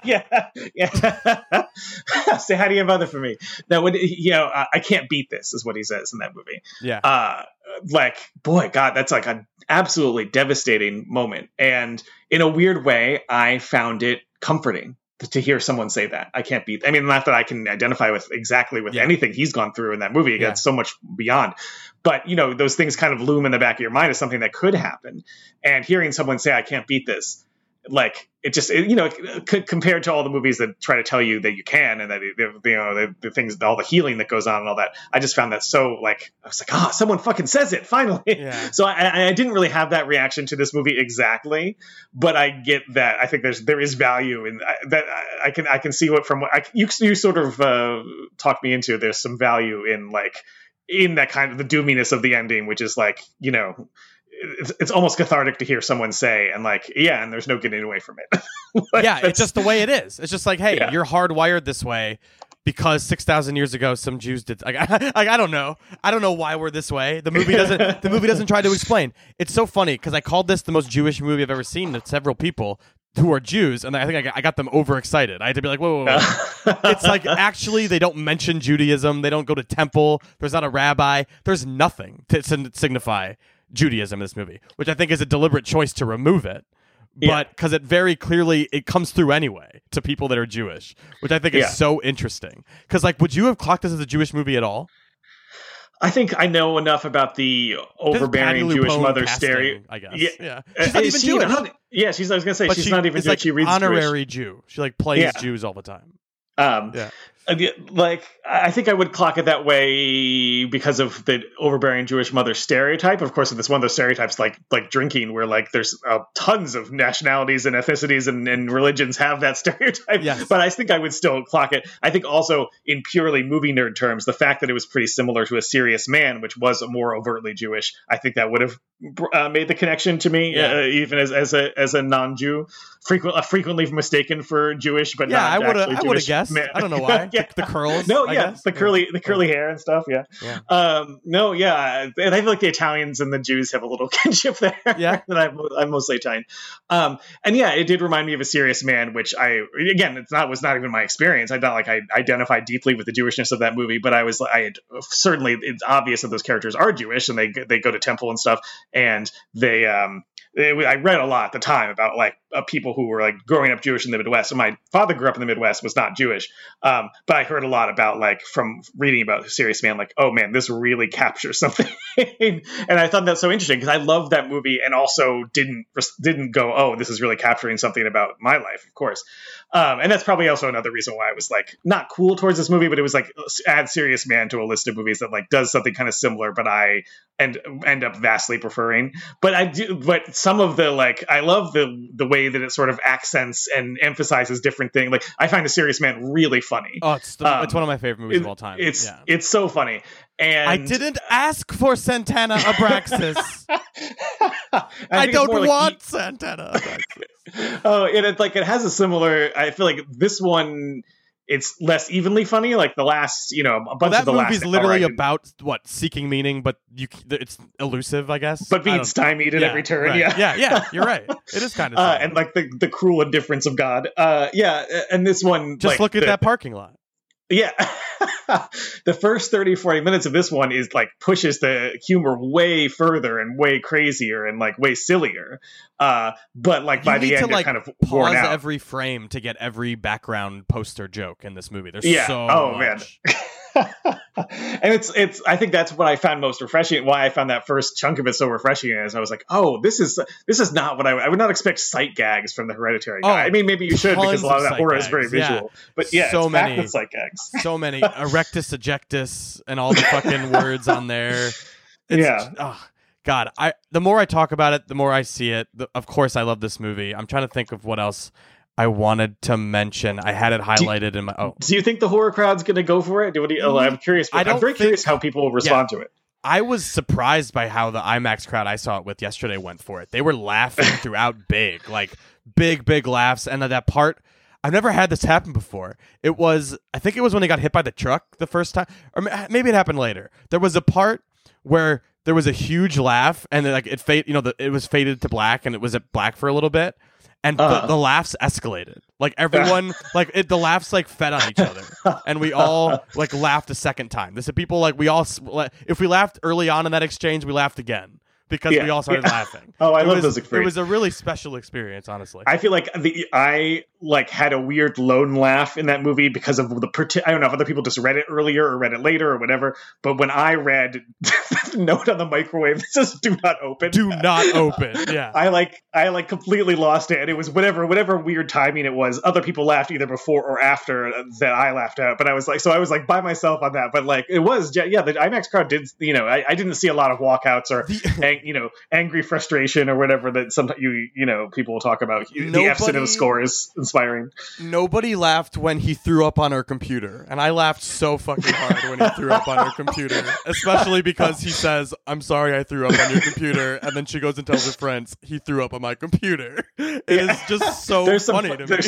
yeah. Say hi to your mother for me. Now, I can't beat this is what he says in that movie. Yeah. Like, boy, God, that's like an absolutely devastating moment. And in a weird way, I found it comforting to hear someone say that. I can't beat. I mean, not that I can identify with anything he's gone through in that movie. It's so much beyond. But, those things kind of loom in the back of your mind as something that could happen. And hearing someone say, I can't beat this, like, compared to all the movies that try to tell you that you can, and that, the things, all the healing that goes on and all that, I just found that so, like, I was like, someone fucking says it finally. Yeah. So I didn't really have that reaction to this movie exactly, but I get that. I think there is value in that. I can see what you sort of talked me into. There's some value in that kind of the doominess of the ending, which is like, it's almost cathartic to hear someone say, and like, and there's no getting away from it. It's just the way it is. It's just like, hey, you're hardwired this way because 6,000 years ago some Jews did. Like, I don't know. I don't know why we're this way. The movie doesn't try to explain. It's so funny because I called this the most Jewish movie I've ever seen to several people who are Jews, and I think I got them overexcited. I had to be like, whoa. It's like, actually, they don't mention Judaism. They don't go to temple. There's not a rabbi. There's nothing to signify Judaism in this movie, which I think is a deliberate choice to remove it. But because it very clearly, it comes through anyway to people that are Jewish, which I think is so interesting. Because, like, would you have clocked this as a Jewish movie at all? I think I know enough about the overbearing Jewish mother stereo. I guess. Yeah. She's not even Jewish. I was going to say, But she's not even it's Jewish. like She reads honorary Jewish. Jew. She like plays Jews all the time. Like, I think I would clock it that way because of the overbearing Jewish mother stereotype. Of course, it's one of those stereotypes like drinking, where like there's tons of nationalities and ethnicities and religions have that stereotype. Yes. But I think I would still clock it. I think also in purely movie nerd terms, the fact that it was pretty similar to A Serious Man, which was more overtly Jewish, I think that would have made the connection to me, even as a non-Jew, frequently mistaken for Jewish, but not I would Jewish have guessed. man. I don't know why. The curls. No, I yeah, guess. the curly hair and stuff. Yeah. No, yeah. And I feel like the Italians and the Jews have a little kinship there. Yeah. And I'm mostly Italian. And yeah, it did remind me of A Serious Man, which was not even my experience. I identified deeply with the Jewishness of that movie, but certainly it's obvious that those characters are Jewish and they go to temple and stuff, and I read a lot at the time about people who were like growing up Jewish in the Midwest. And my father grew up in the Midwest, was not Jewish. But I heard a lot about from reading about Serious Man, oh man, this really captures something. And I thought that's so interesting because I loved that movie and also didn't go, oh, this is really capturing something about my life, of course. And that's probably also another reason why I was not cool towards this movie, but it was add Serious Man to a list of movies that does something kind of similar, but I end up vastly preferring. But some of the I love the way that it sort of accents and emphasizes different things. I find A Serious Man really funny. Oh, it's one of my favorite movies of all time. It's so funny. And I didn't ask for Santana Abraxas. I don't want Santana Abraxas. Oh, it has a similar. I feel like this one, it's less evenly funny. Like the last, a bunch of the last. That movie's literally about seeking meaning, but it's elusive, I guess. But being stymied at every turn. Right. Yeah. You're right. It is kind of. And the cruel indifference of God. And this one, just look at that parking lot. Yeah. The first 30, 40 minutes of this one is pushes the humor way further and way crazier and way sillier. But by the end, it kind of worn out. Pause every frame to get every background poster joke in this movie. There's so much. Man. And it's I think that's what I found most refreshing. Why I found that first chunk of it so refreshing is I was like, oh, this is not what I would not expect sight gags from the Hereditary guy. I mean, maybe you should because a lot of that horror is very visual. But so it's many packed with sight gags. So many erectus ejectus and all the fucking words on there. God, the more I talk about it, the more I see it. Of course, I love this movie. I'm trying to think of what else I wanted to mention. I had it highlighted in my. Oh, do you think the horror crowd's going to go for it? I'm curious. I'm very curious how people will respond to it. I was surprised by how the IMAX crowd I saw it with yesterday went for it. They were laughing throughout big laughs. And that part, I've never had this happen before. I think it was when he got hit by the truck the first time, or maybe it happened later. There was a part where there was a huge laugh, and it was faded to black, and it was at black for a little bit. And the laughs escalated. Everyone, the laughs fed on each other, and we all laughed a second time. This is people if we laughed early on in that exchange, we laughed again because we all started laughing. Oh, I love those experiences. It was a really special experience, honestly. I feel like I had a weird lone laugh in that movie because of I don't know if other people just read it earlier or read it later or whatever. But when I read the note on the microwave that says "Do not open," do not open. Yeah, I completely lost it, and it was whatever weird timing it was. Other people laughed either before or after that I laughed out, but I was by myself on that. But it was the IMAX crowd did. I didn't see a lot of walkouts or angry frustration or whatever that sometimes people will talk about. The F cinema score is inspiring. Nobody laughed when he threw up on her computer, and I laughed so fucking hard when he threw up on her computer, especially because he says, "I'm sorry I threw up on your computer," and then she goes and tells her friends, "He threw up on my computer." It is just so funny to me.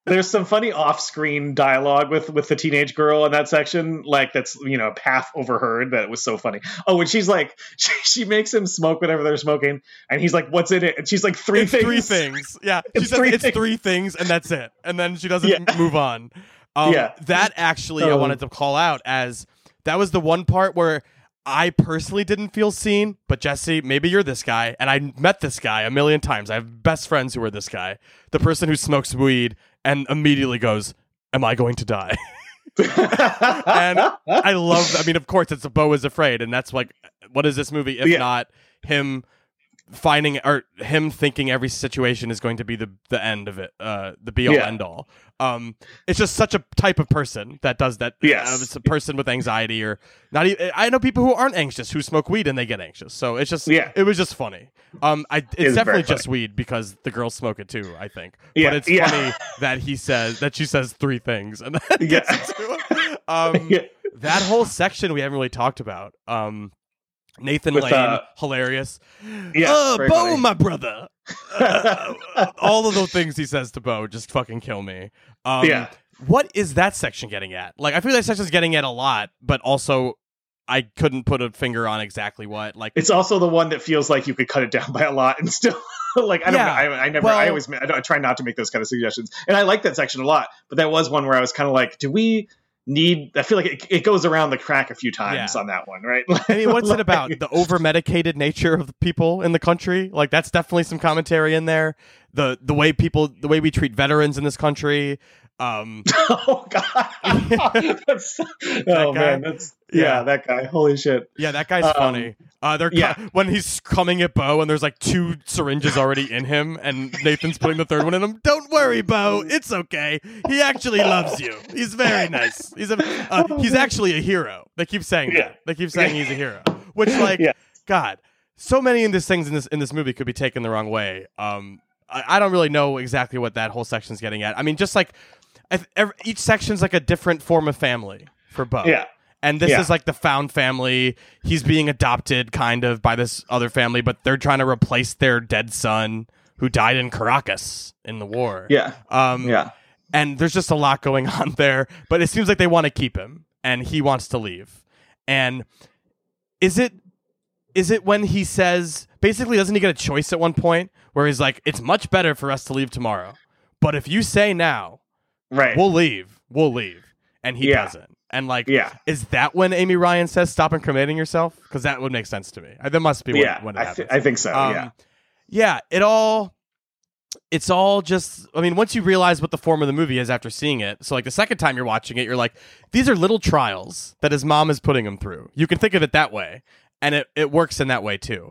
There's some funny off-screen dialogue with the teenage girl in that section, like that's half overheard. That was so funny. Oh, and she's like, she makes him smoke whatever they're smoking, and he's like, "What's in it?" And she's like, Three things. Yeah, she says it's things. 3 things, and that's it. And then she doesn't move on. Yeah. That actually I wanted to call out as that was the one part where I personally didn't feel seen, but Jesse, maybe you're this guy, and I met this guy a million times. I have best friends who are this guy, the person who smokes weed and immediately goes, "Am I going to die?" And I love. I mean, of course, it's Beau is Afraid, and that's like, what is this movie if not him finding or him thinking every situation is going to be the end of it, the be all end all. It's just such a type of person that does that. Yes. It's a person with anxiety or not. I know people who aren't anxious who smoke weed and they get anxious. So it's just it was just funny. It's definitely just weed because the girls smoke it too, I think. Yeah. But it's funny that she says 3 things and then gets into it. That whole section we haven't really talked about. Nathan Lane, hilarious. Yeah, Beau, funny. my brother. All of those things he says to Beau just fucking kill me. What is that section getting at? Like, I feel that section's getting at a lot, but also I couldn't put a finger on exactly what. Like, it's also the one that feels like you could cut it down by a lot and still like I don't know. I try not to make those kind of suggestions, and I like that section a lot. But that was one where I was kind of like, do we need? I feel like it goes around the crack a few times on that one, right? I mean, what's it about? The over-medicated nature of the people in the country? Like, that's definitely some commentary in there. The way we treat veterans in this country. Oh God! That guy. Holy shit! Yeah, that guy's funny. When he's coming at Beau and there's like 2 syringes already in him, and Nathan's putting the 3rd one in him. Don't worry, Beau. It's okay. He actually loves you. He's very nice. He's actually a hero. They keep saying that. They keep saying he's a hero. Which, God, so many of these things in this movie could be taken the wrong way. I don't really know exactly what that whole section's getting at. I mean, just like each section's like a different form of family for Beau. Yeah. And this is like the found family. He's being adopted kind of by this other family, but they're trying to replace their dead son who died in Caracas in the war. Yeah. And there's just a lot going on there, but it seems like they want to keep him and he wants to leave. And is it when he says, basically, doesn't he get a choice at one point where he's like, it's much better for us to leave tomorrow, but if you say now, right, we'll leave. And he doesn't. And is that when Amy Ryan says, stop incriminating yourself? Because that would make sense to me. That must be when it happens. I think so, it's all just, I mean, once you realize what the form of the movie is after seeing it, so like the second time you're watching it, you're like, these are little trials that his mom is putting him through. You can think of it that way. And it works in that way too.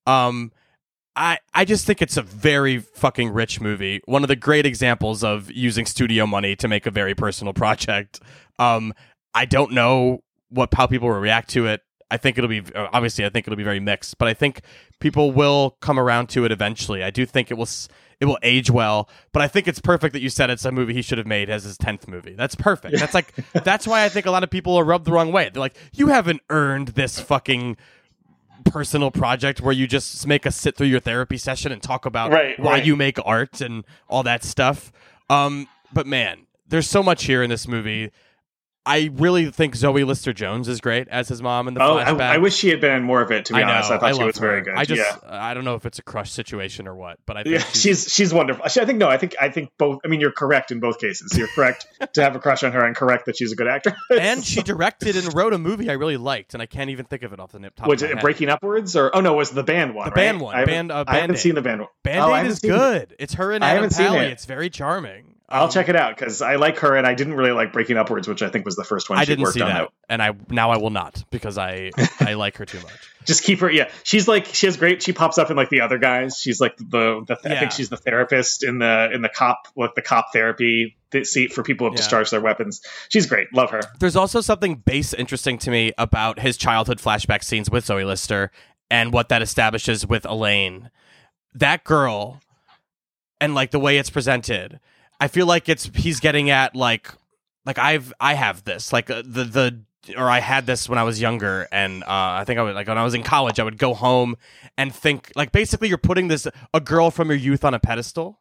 I just think it's a very fucking rich movie. One of the great examples of using studio money to make a very personal project. I don't know how people will react to it. I think it'll be very mixed, but I think people will come around to it eventually. I do think it will age well, but I think it's perfect that you said it's a movie he should have made as his 10th movie. That's perfect. That's why I think a lot of people are rubbed the wrong way. They're like, you haven't earned this fucking personal project where you just make us sit through your therapy session and talk about why you make art and all that stuff. But man, there's so much here in this movie. I really think Zoe Lister-Jones is great as his mom in the flashback. I wish she had been in more of it, to be honest. I thought she was very good. I don't know if it's a crush situation or what, but I think she's wonderful. I think both. I mean, you're correct in both cases. You're correct to have a crush on her, and correct that she's a good actress. And she directed and wrote a movie I really liked, and I can't even think of it off the top Was of my it head. Breaking Upwards? Or it was the band one. The band one. I haven't seen the band one. Band-Aid is good. It's her and Adam Pally. It's very charming. I'll check it out because I like her, and I didn't really like Breaking Upwards, which I think was the first one she worked on. I didn't see that, and I will not because I like her too much. Just keep her. Yeah, she has great. She pops up in like the other guys. She's like I think she's the therapist in the cop therapy seat for people who have discharged their weapons. She's great. Love her. There's also something base interesting to me about his childhood flashback scenes with Zoe Lister and what that establishes with Elaine. That girl, and like the way it's presented. I feel like he's getting at like I have this like or I had this when I was younger, and I think I would, like when I was in college, I would go home and think like basically you're putting a girl from your youth on a pedestal,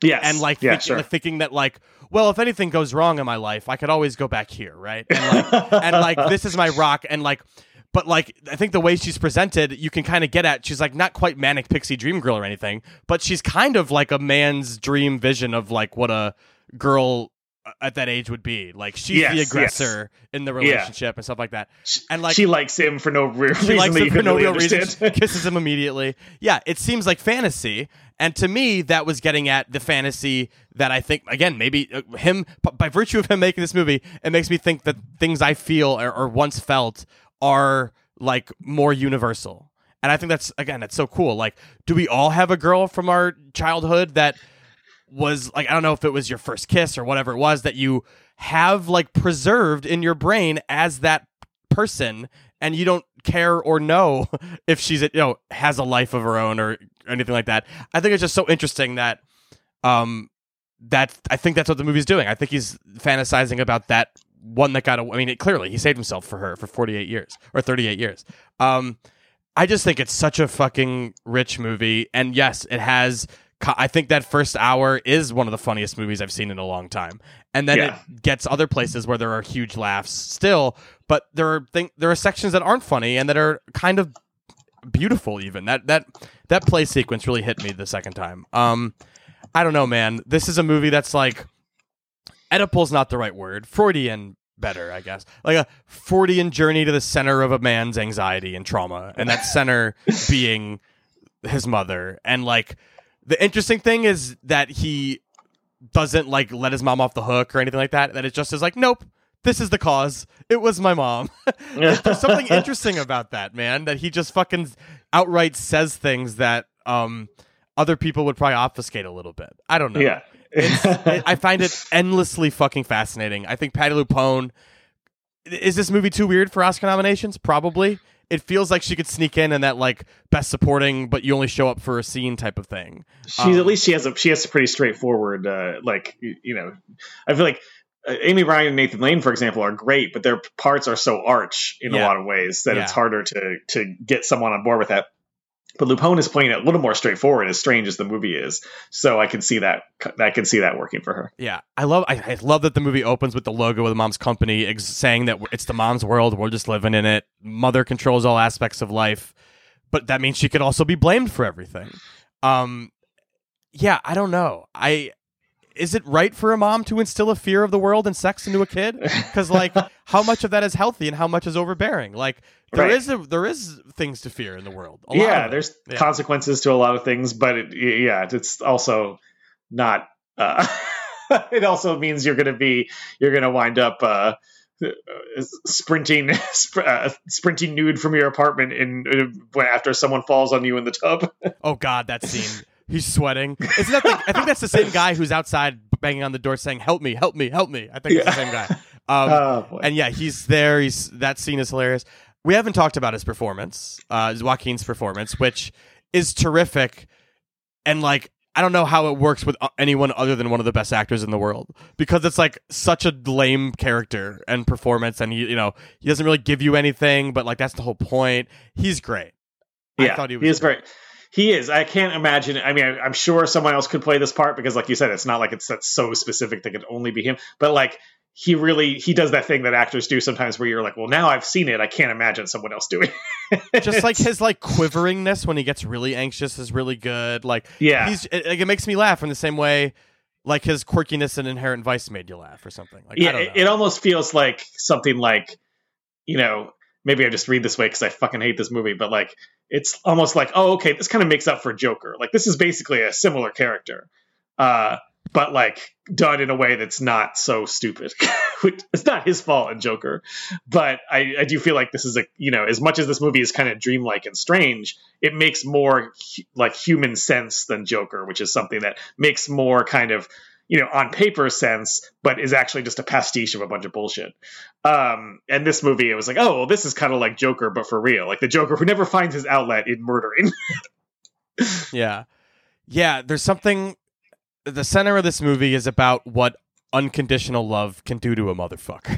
Yes. And like, yeah, thinking that like, well, if anything goes wrong in my life, I could always go back here, right? And like this is my rock, and like, but like I think the way she's presented, you can kind of get at. She's like not quite manic pixie dream girl or anything, but she's kind of like a man's dream vision of like what a girl at that age would be. Like she's the aggressor in the relationship and stuff like that. And like she likes him for no reason. She likes that him you for can no really real reason. understand. She kisses him immediately. Yeah, it seems like fantasy. And to me, that was getting at the fantasy that I think, again, maybe him, by virtue of him making this movie, it makes me think that things I feel or once felt are like more universal. And I think that's so cool. Like, do we all have a girl from our childhood that was like, I don't know if it was your first kiss or whatever it was that you have like preserved in your brain as that person, and you don't care or know if she's, has a life of her own or anything like that. I think it's just so interesting that that I think that's what the movie's doing. I think he's fantasizing about that one that got away. I mean, clearly he saved himself for her for 48 years or 38 years. I just think it's such a fucking rich movie. And yes, it has, I think that first hour is one of the funniest movies I've seen in a long time. And then it gets other places where there are huge laughs still, but there are sections that aren't funny and that are kind of beautiful even. That play sequence really hit me the second time. I don't know, man. This is a movie that's like, Oedipal's not the right word. Freudian better, I guess. Like a Freudian journey to the center of a man's anxiety and trauma, and that center being his mother. And like, the interesting thing is that he doesn't like let his mom off the hook or anything like that. That it just is like, nope, this is the cause. It was my mom. There's something interesting about that, man. That he just fucking outright says things that other people would probably obfuscate a little bit. I don't know. Yeah. I find it endlessly fucking fascinating. I think Patti LuPone, is this movie too weird for Oscar nominations? Probably. It feels like she could sneak in that like best supporting, but you only show up for a scene type of thing. She's at least she has a pretty straightforward like I feel like Amy Ryan and Nathan Lane, for example, are great, but their parts are so arch in a lot of ways that it's harder to get someone on board with that. But Lupone is playing it a little more straightforward, as strange as the movie is. So I can see that working for her. Yeah, I love that the movie opens with the logo of the mom's company, saying that it's the mom's world. We're just living in it. Mother controls all aspects of life, but that means she could also be blamed for everything. Yeah, I don't know. Is it right for a mom to instill a fear of the world and sex into a kid? Because like, how much of that is healthy and how much is overbearing? Like, there is things to fear in the world. There's consequences to a lot of things, but it's also not. It also means you're going to wind up sprinting nude from your apartment after someone falls on you in the tub. Oh God, that scene. He's sweating. Isn't that I think that's the same guy who's outside banging on the door saying, "Help me, help me, help me." I think it's the same guy. And yeah, he's there. That scene is hilarious. We haven't talked about his performance, Joaquin's performance, which is terrific. And like, I don't know how it works with anyone other than one of the best actors in the world, because it's like such a lame character and performance, and he doesn't really give you anything, but like that's the whole point. He's great. Yeah, I thought he was great. He is. I can't imagine. I mean, I'm sure someone else could play this part because, like you said, it's not like that's so specific that it could only be him. But like, he does that thing that actors do sometimes, where you're like, well, now I've seen it, I can't imagine someone else doing it. Just like his like quiveringness when he gets really anxious is really good. Like, it makes me laugh in the same way like his quirkiness in Inherent Vice made you laugh or something. Like, I don't know. It almost feels like something like, maybe I just read this way because I fucking hate this movie, but like, it's almost like, oh, okay, this kind of makes up for Joker. Like, this is basically a similar character, but like done in a way that's not so stupid. It's not his fault in Joker, but I do feel like this is as much as this movie is kind of dreamlike and strange, it makes more like human sense than Joker, which is something that makes more kind of, on paper sense, but is actually just a pastiche of a bunch of bullshit. And this movie, it was like, oh, well, this is kind of like Joker, but for real. Like the Joker who never finds his outlet in murdering. Yeah. There's something. The center of this movie is about what unconditional love can do to a motherfucker.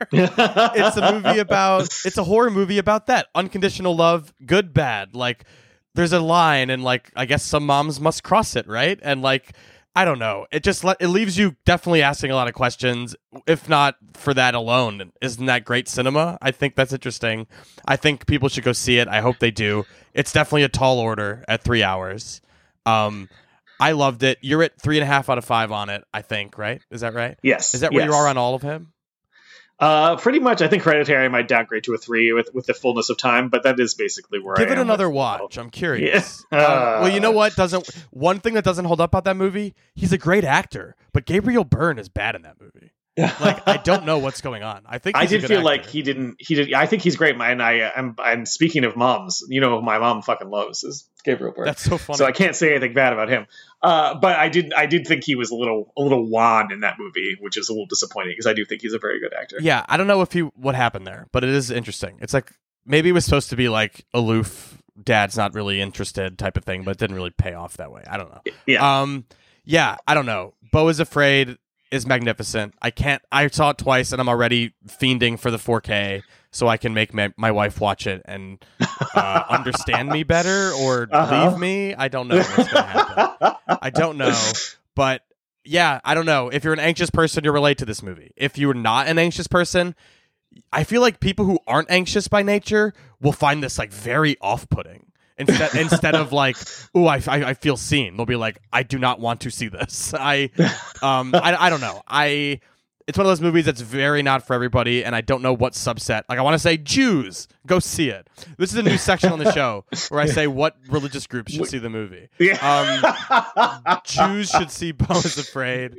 It's a horror movie about that. Unconditional love, good, bad. Like, there's a line, and like, I guess some moms must cross it, right? And like, I don't know. It just it leaves you definitely asking a lot of questions. If not for that alone, isn't that great cinema? I think that's interesting. I think people should go see it. I hope they do. It's definitely a tall order at 3 hours. I loved it. You're at 3.5 out of 5 on it, I think, right? Is that right? Yes. Is that where you are on all of him? Pretty much. I think Hereditary might downgrade to a 3 with the fullness of time, but that is basically where I am. Give it another with- watch. I'm curious. Yeah. Well, you know what? One thing that doesn't hold up about that movie? He's a great actor, but Gabriel Byrne is bad in that movie. Like, I don't know what's going on. I think I he's a did good feel actor. like he did. I think he's great. I'm speaking of moms. You know, who my mom fucking loves is Gabriel Byrne. That's so funny. So I can't say anything bad about him. But I did think he was a little wan in that movie, which is a little disappointing because I do think he's a very good actor. Yeah, I don't know what happened there, but it is interesting. It's like maybe it was supposed to be like aloof, dad's not really interested type of thing, but it didn't really pay off that way. I don't know. Yeah. I don't know. Beau is Afraid is magnificent. I saw it twice and I'm already fiending for the 4K so I can make my wife watch it and understand me better or leave me. I don't know what's going to happen. I don't know. But yeah, I don't know. If you're an anxious person, you'll relate to this movie. If you're not an anxious person, I feel like people who aren't anxious by nature will find this like very off-putting. Instead of like, ooh, I feel seen. They'll be like, I do not want to see this. I don't know. It's one of those movies that's very not for everybody, and I don't know what subset. Like, I want to say Jews, go see it. This is a new section on the show where I say what religious groups should see the movie. Jews should see Beau is Afraid.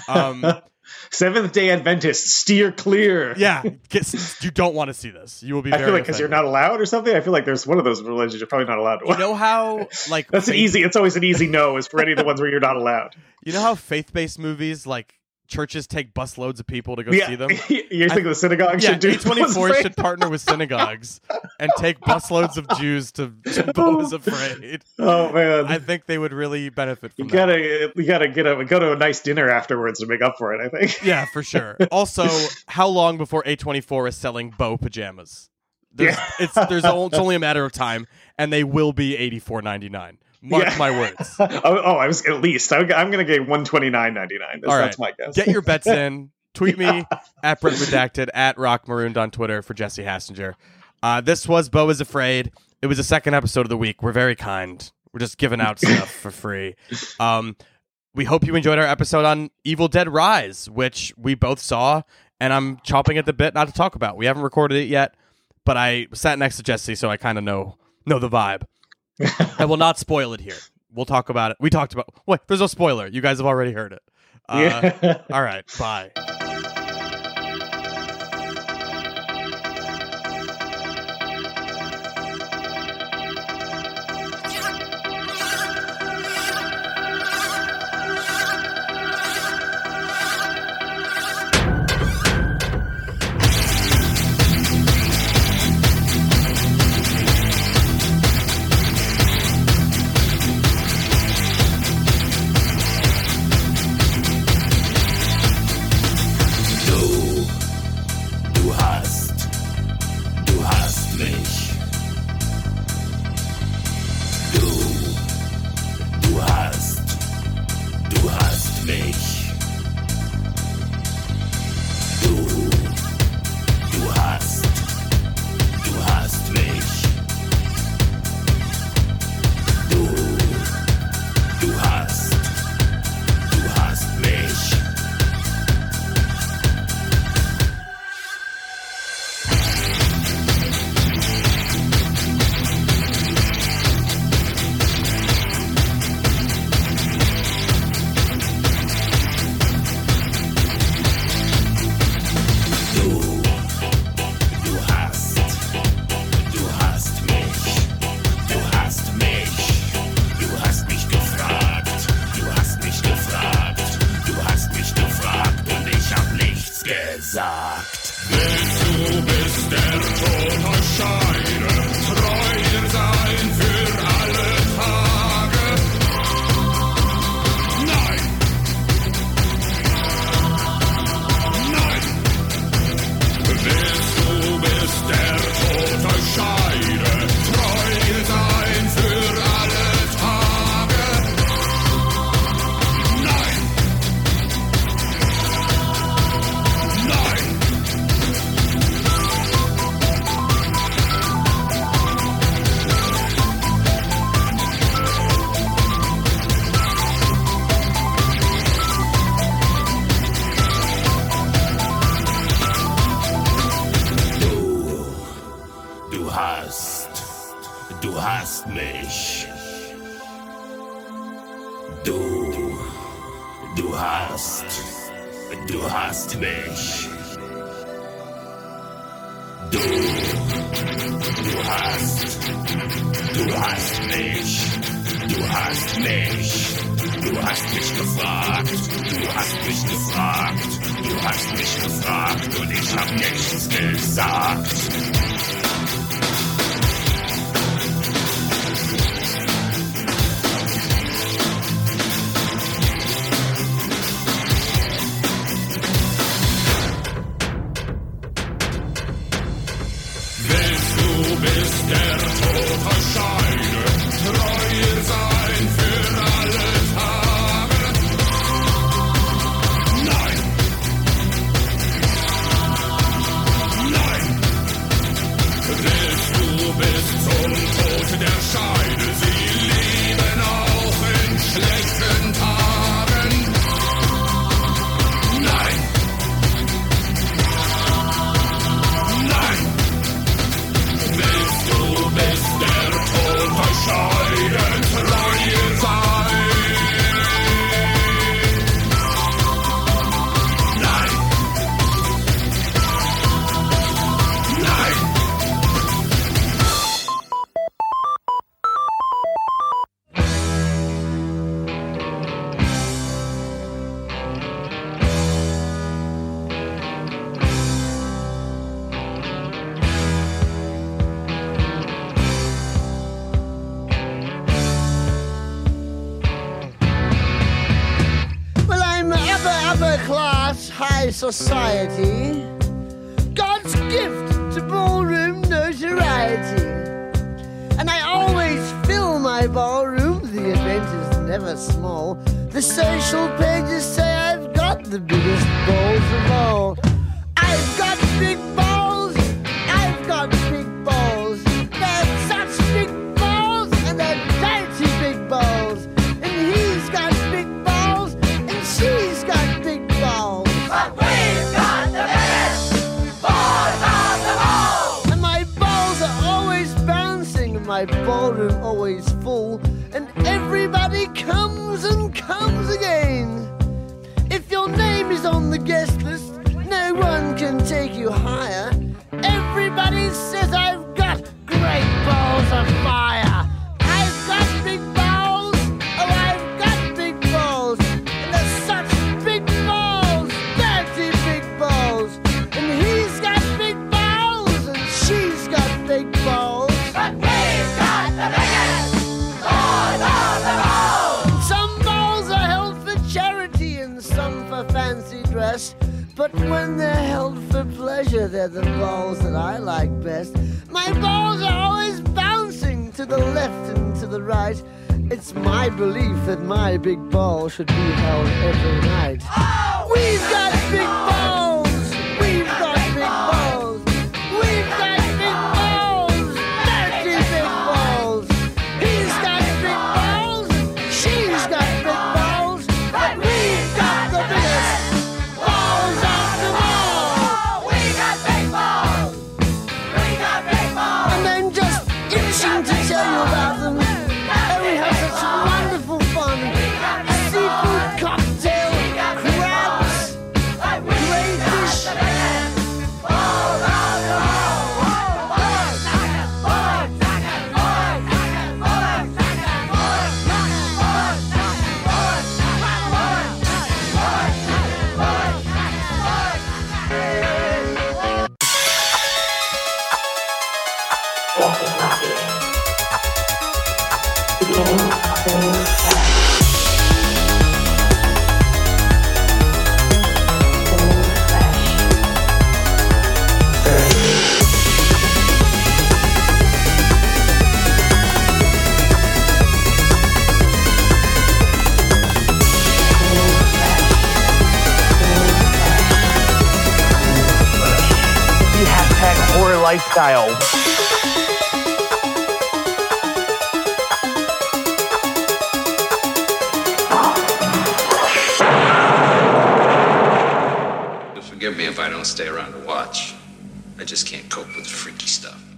Seventh-day Adventists, steer clear. Yeah, you don't want to see this. You will be. I very feel like because you're offended. not allowed or something. I feel like there's one of those religions you're probably not allowed to watch. You know how like That's it's always an easy no is for any of the ones where you're not allowed. You know how faith-based movies like churches take busloads of people to go see them? You're thinking the synagogue Yeah, should do A24 should partner with synagogues and take busloads of Jews to Beau is Afraid. Oh man, I think they would really benefit from you that. gotta go to a nice dinner afterwards to make up for it. I think. Yeah, for sure. Also, how long before A24 is selling Beau pajamas? It's only a matter of time, and they will be $84.99. Mark my words. I was at least. I'm gonna get $129.99. That's my guess. Get your bets in. Tweet me at Brett Redacted, at Rock Marooned on Twitter for Jesse Hassinger. This was Beau is Afraid. It was the second episode of the week. We're very kind. We're just giving out stuff for free. We hope you enjoyed our episode on Evil Dead Rise, which we both saw, and I'm chomping at the bit not to talk about. We haven't recorded it yet, but I sat next to Jesse, so I kind of know the vibe. I will not spoil it here. We'll talk about it. We talked about... Wait, there's no spoiler. You guys have already heard it. All right, bye. Du hast mich gefragt. Du hast mich. Du hast mich. Du hast mich gefragt. Und ich hab nichts gesagt. Bis der Tod euch scheidet, treu sein für alle Tage. Nein, willst du bis zum Tod der Scheide sie lieben auch in schlechten Tagen? Nein. Bis der Tod euch scheidet, treu sein. Nein. Well, I'm upper class, high society. God's gift to ballroom notoriety. And I always fill my ballroom, the event is never small. The social pages say I've got the biggest balls of all. I've got big balls, I've got big balls. They're such big balls, and they're dirty big balls. And he's got big balls, and she's got big balls. But we've got the biggest balls of them all. And my balls are always bouncing, and my ballroom always full. And everybody comes and comes again. If your name is on the guest list, no one can take you higher. Everybody says I've got great balls of fire. I've got big balls, oh I've got big balls. And they're such big balls, dirty big balls. And he's got big balls, and she's got big balls. But we've got the biggest balls of them all. Some balls are held for charity and some for fancy dress. But when they're held for pleasure, they're the balls that I like best. My balls are always bouncing to the left and to the right. It's my belief that my big ball should be held every night. We've got big balls! We've got big balls! We've got big balls! Dirty big balls! He's got big balls! She's got big balls! But we've got the biggest balls of them all! We got big balls. We got big balls. And I'm just itching to tell you about them. And we have such wonderful fun. Seafood cocktail, crabs, crayfish. Balls of them all. Yes, it must be. Beginning of the new flash. The new The hashtag horror lifestyle. Forgive me if I don't stay around to watch. I just can't cope with freaky stuff.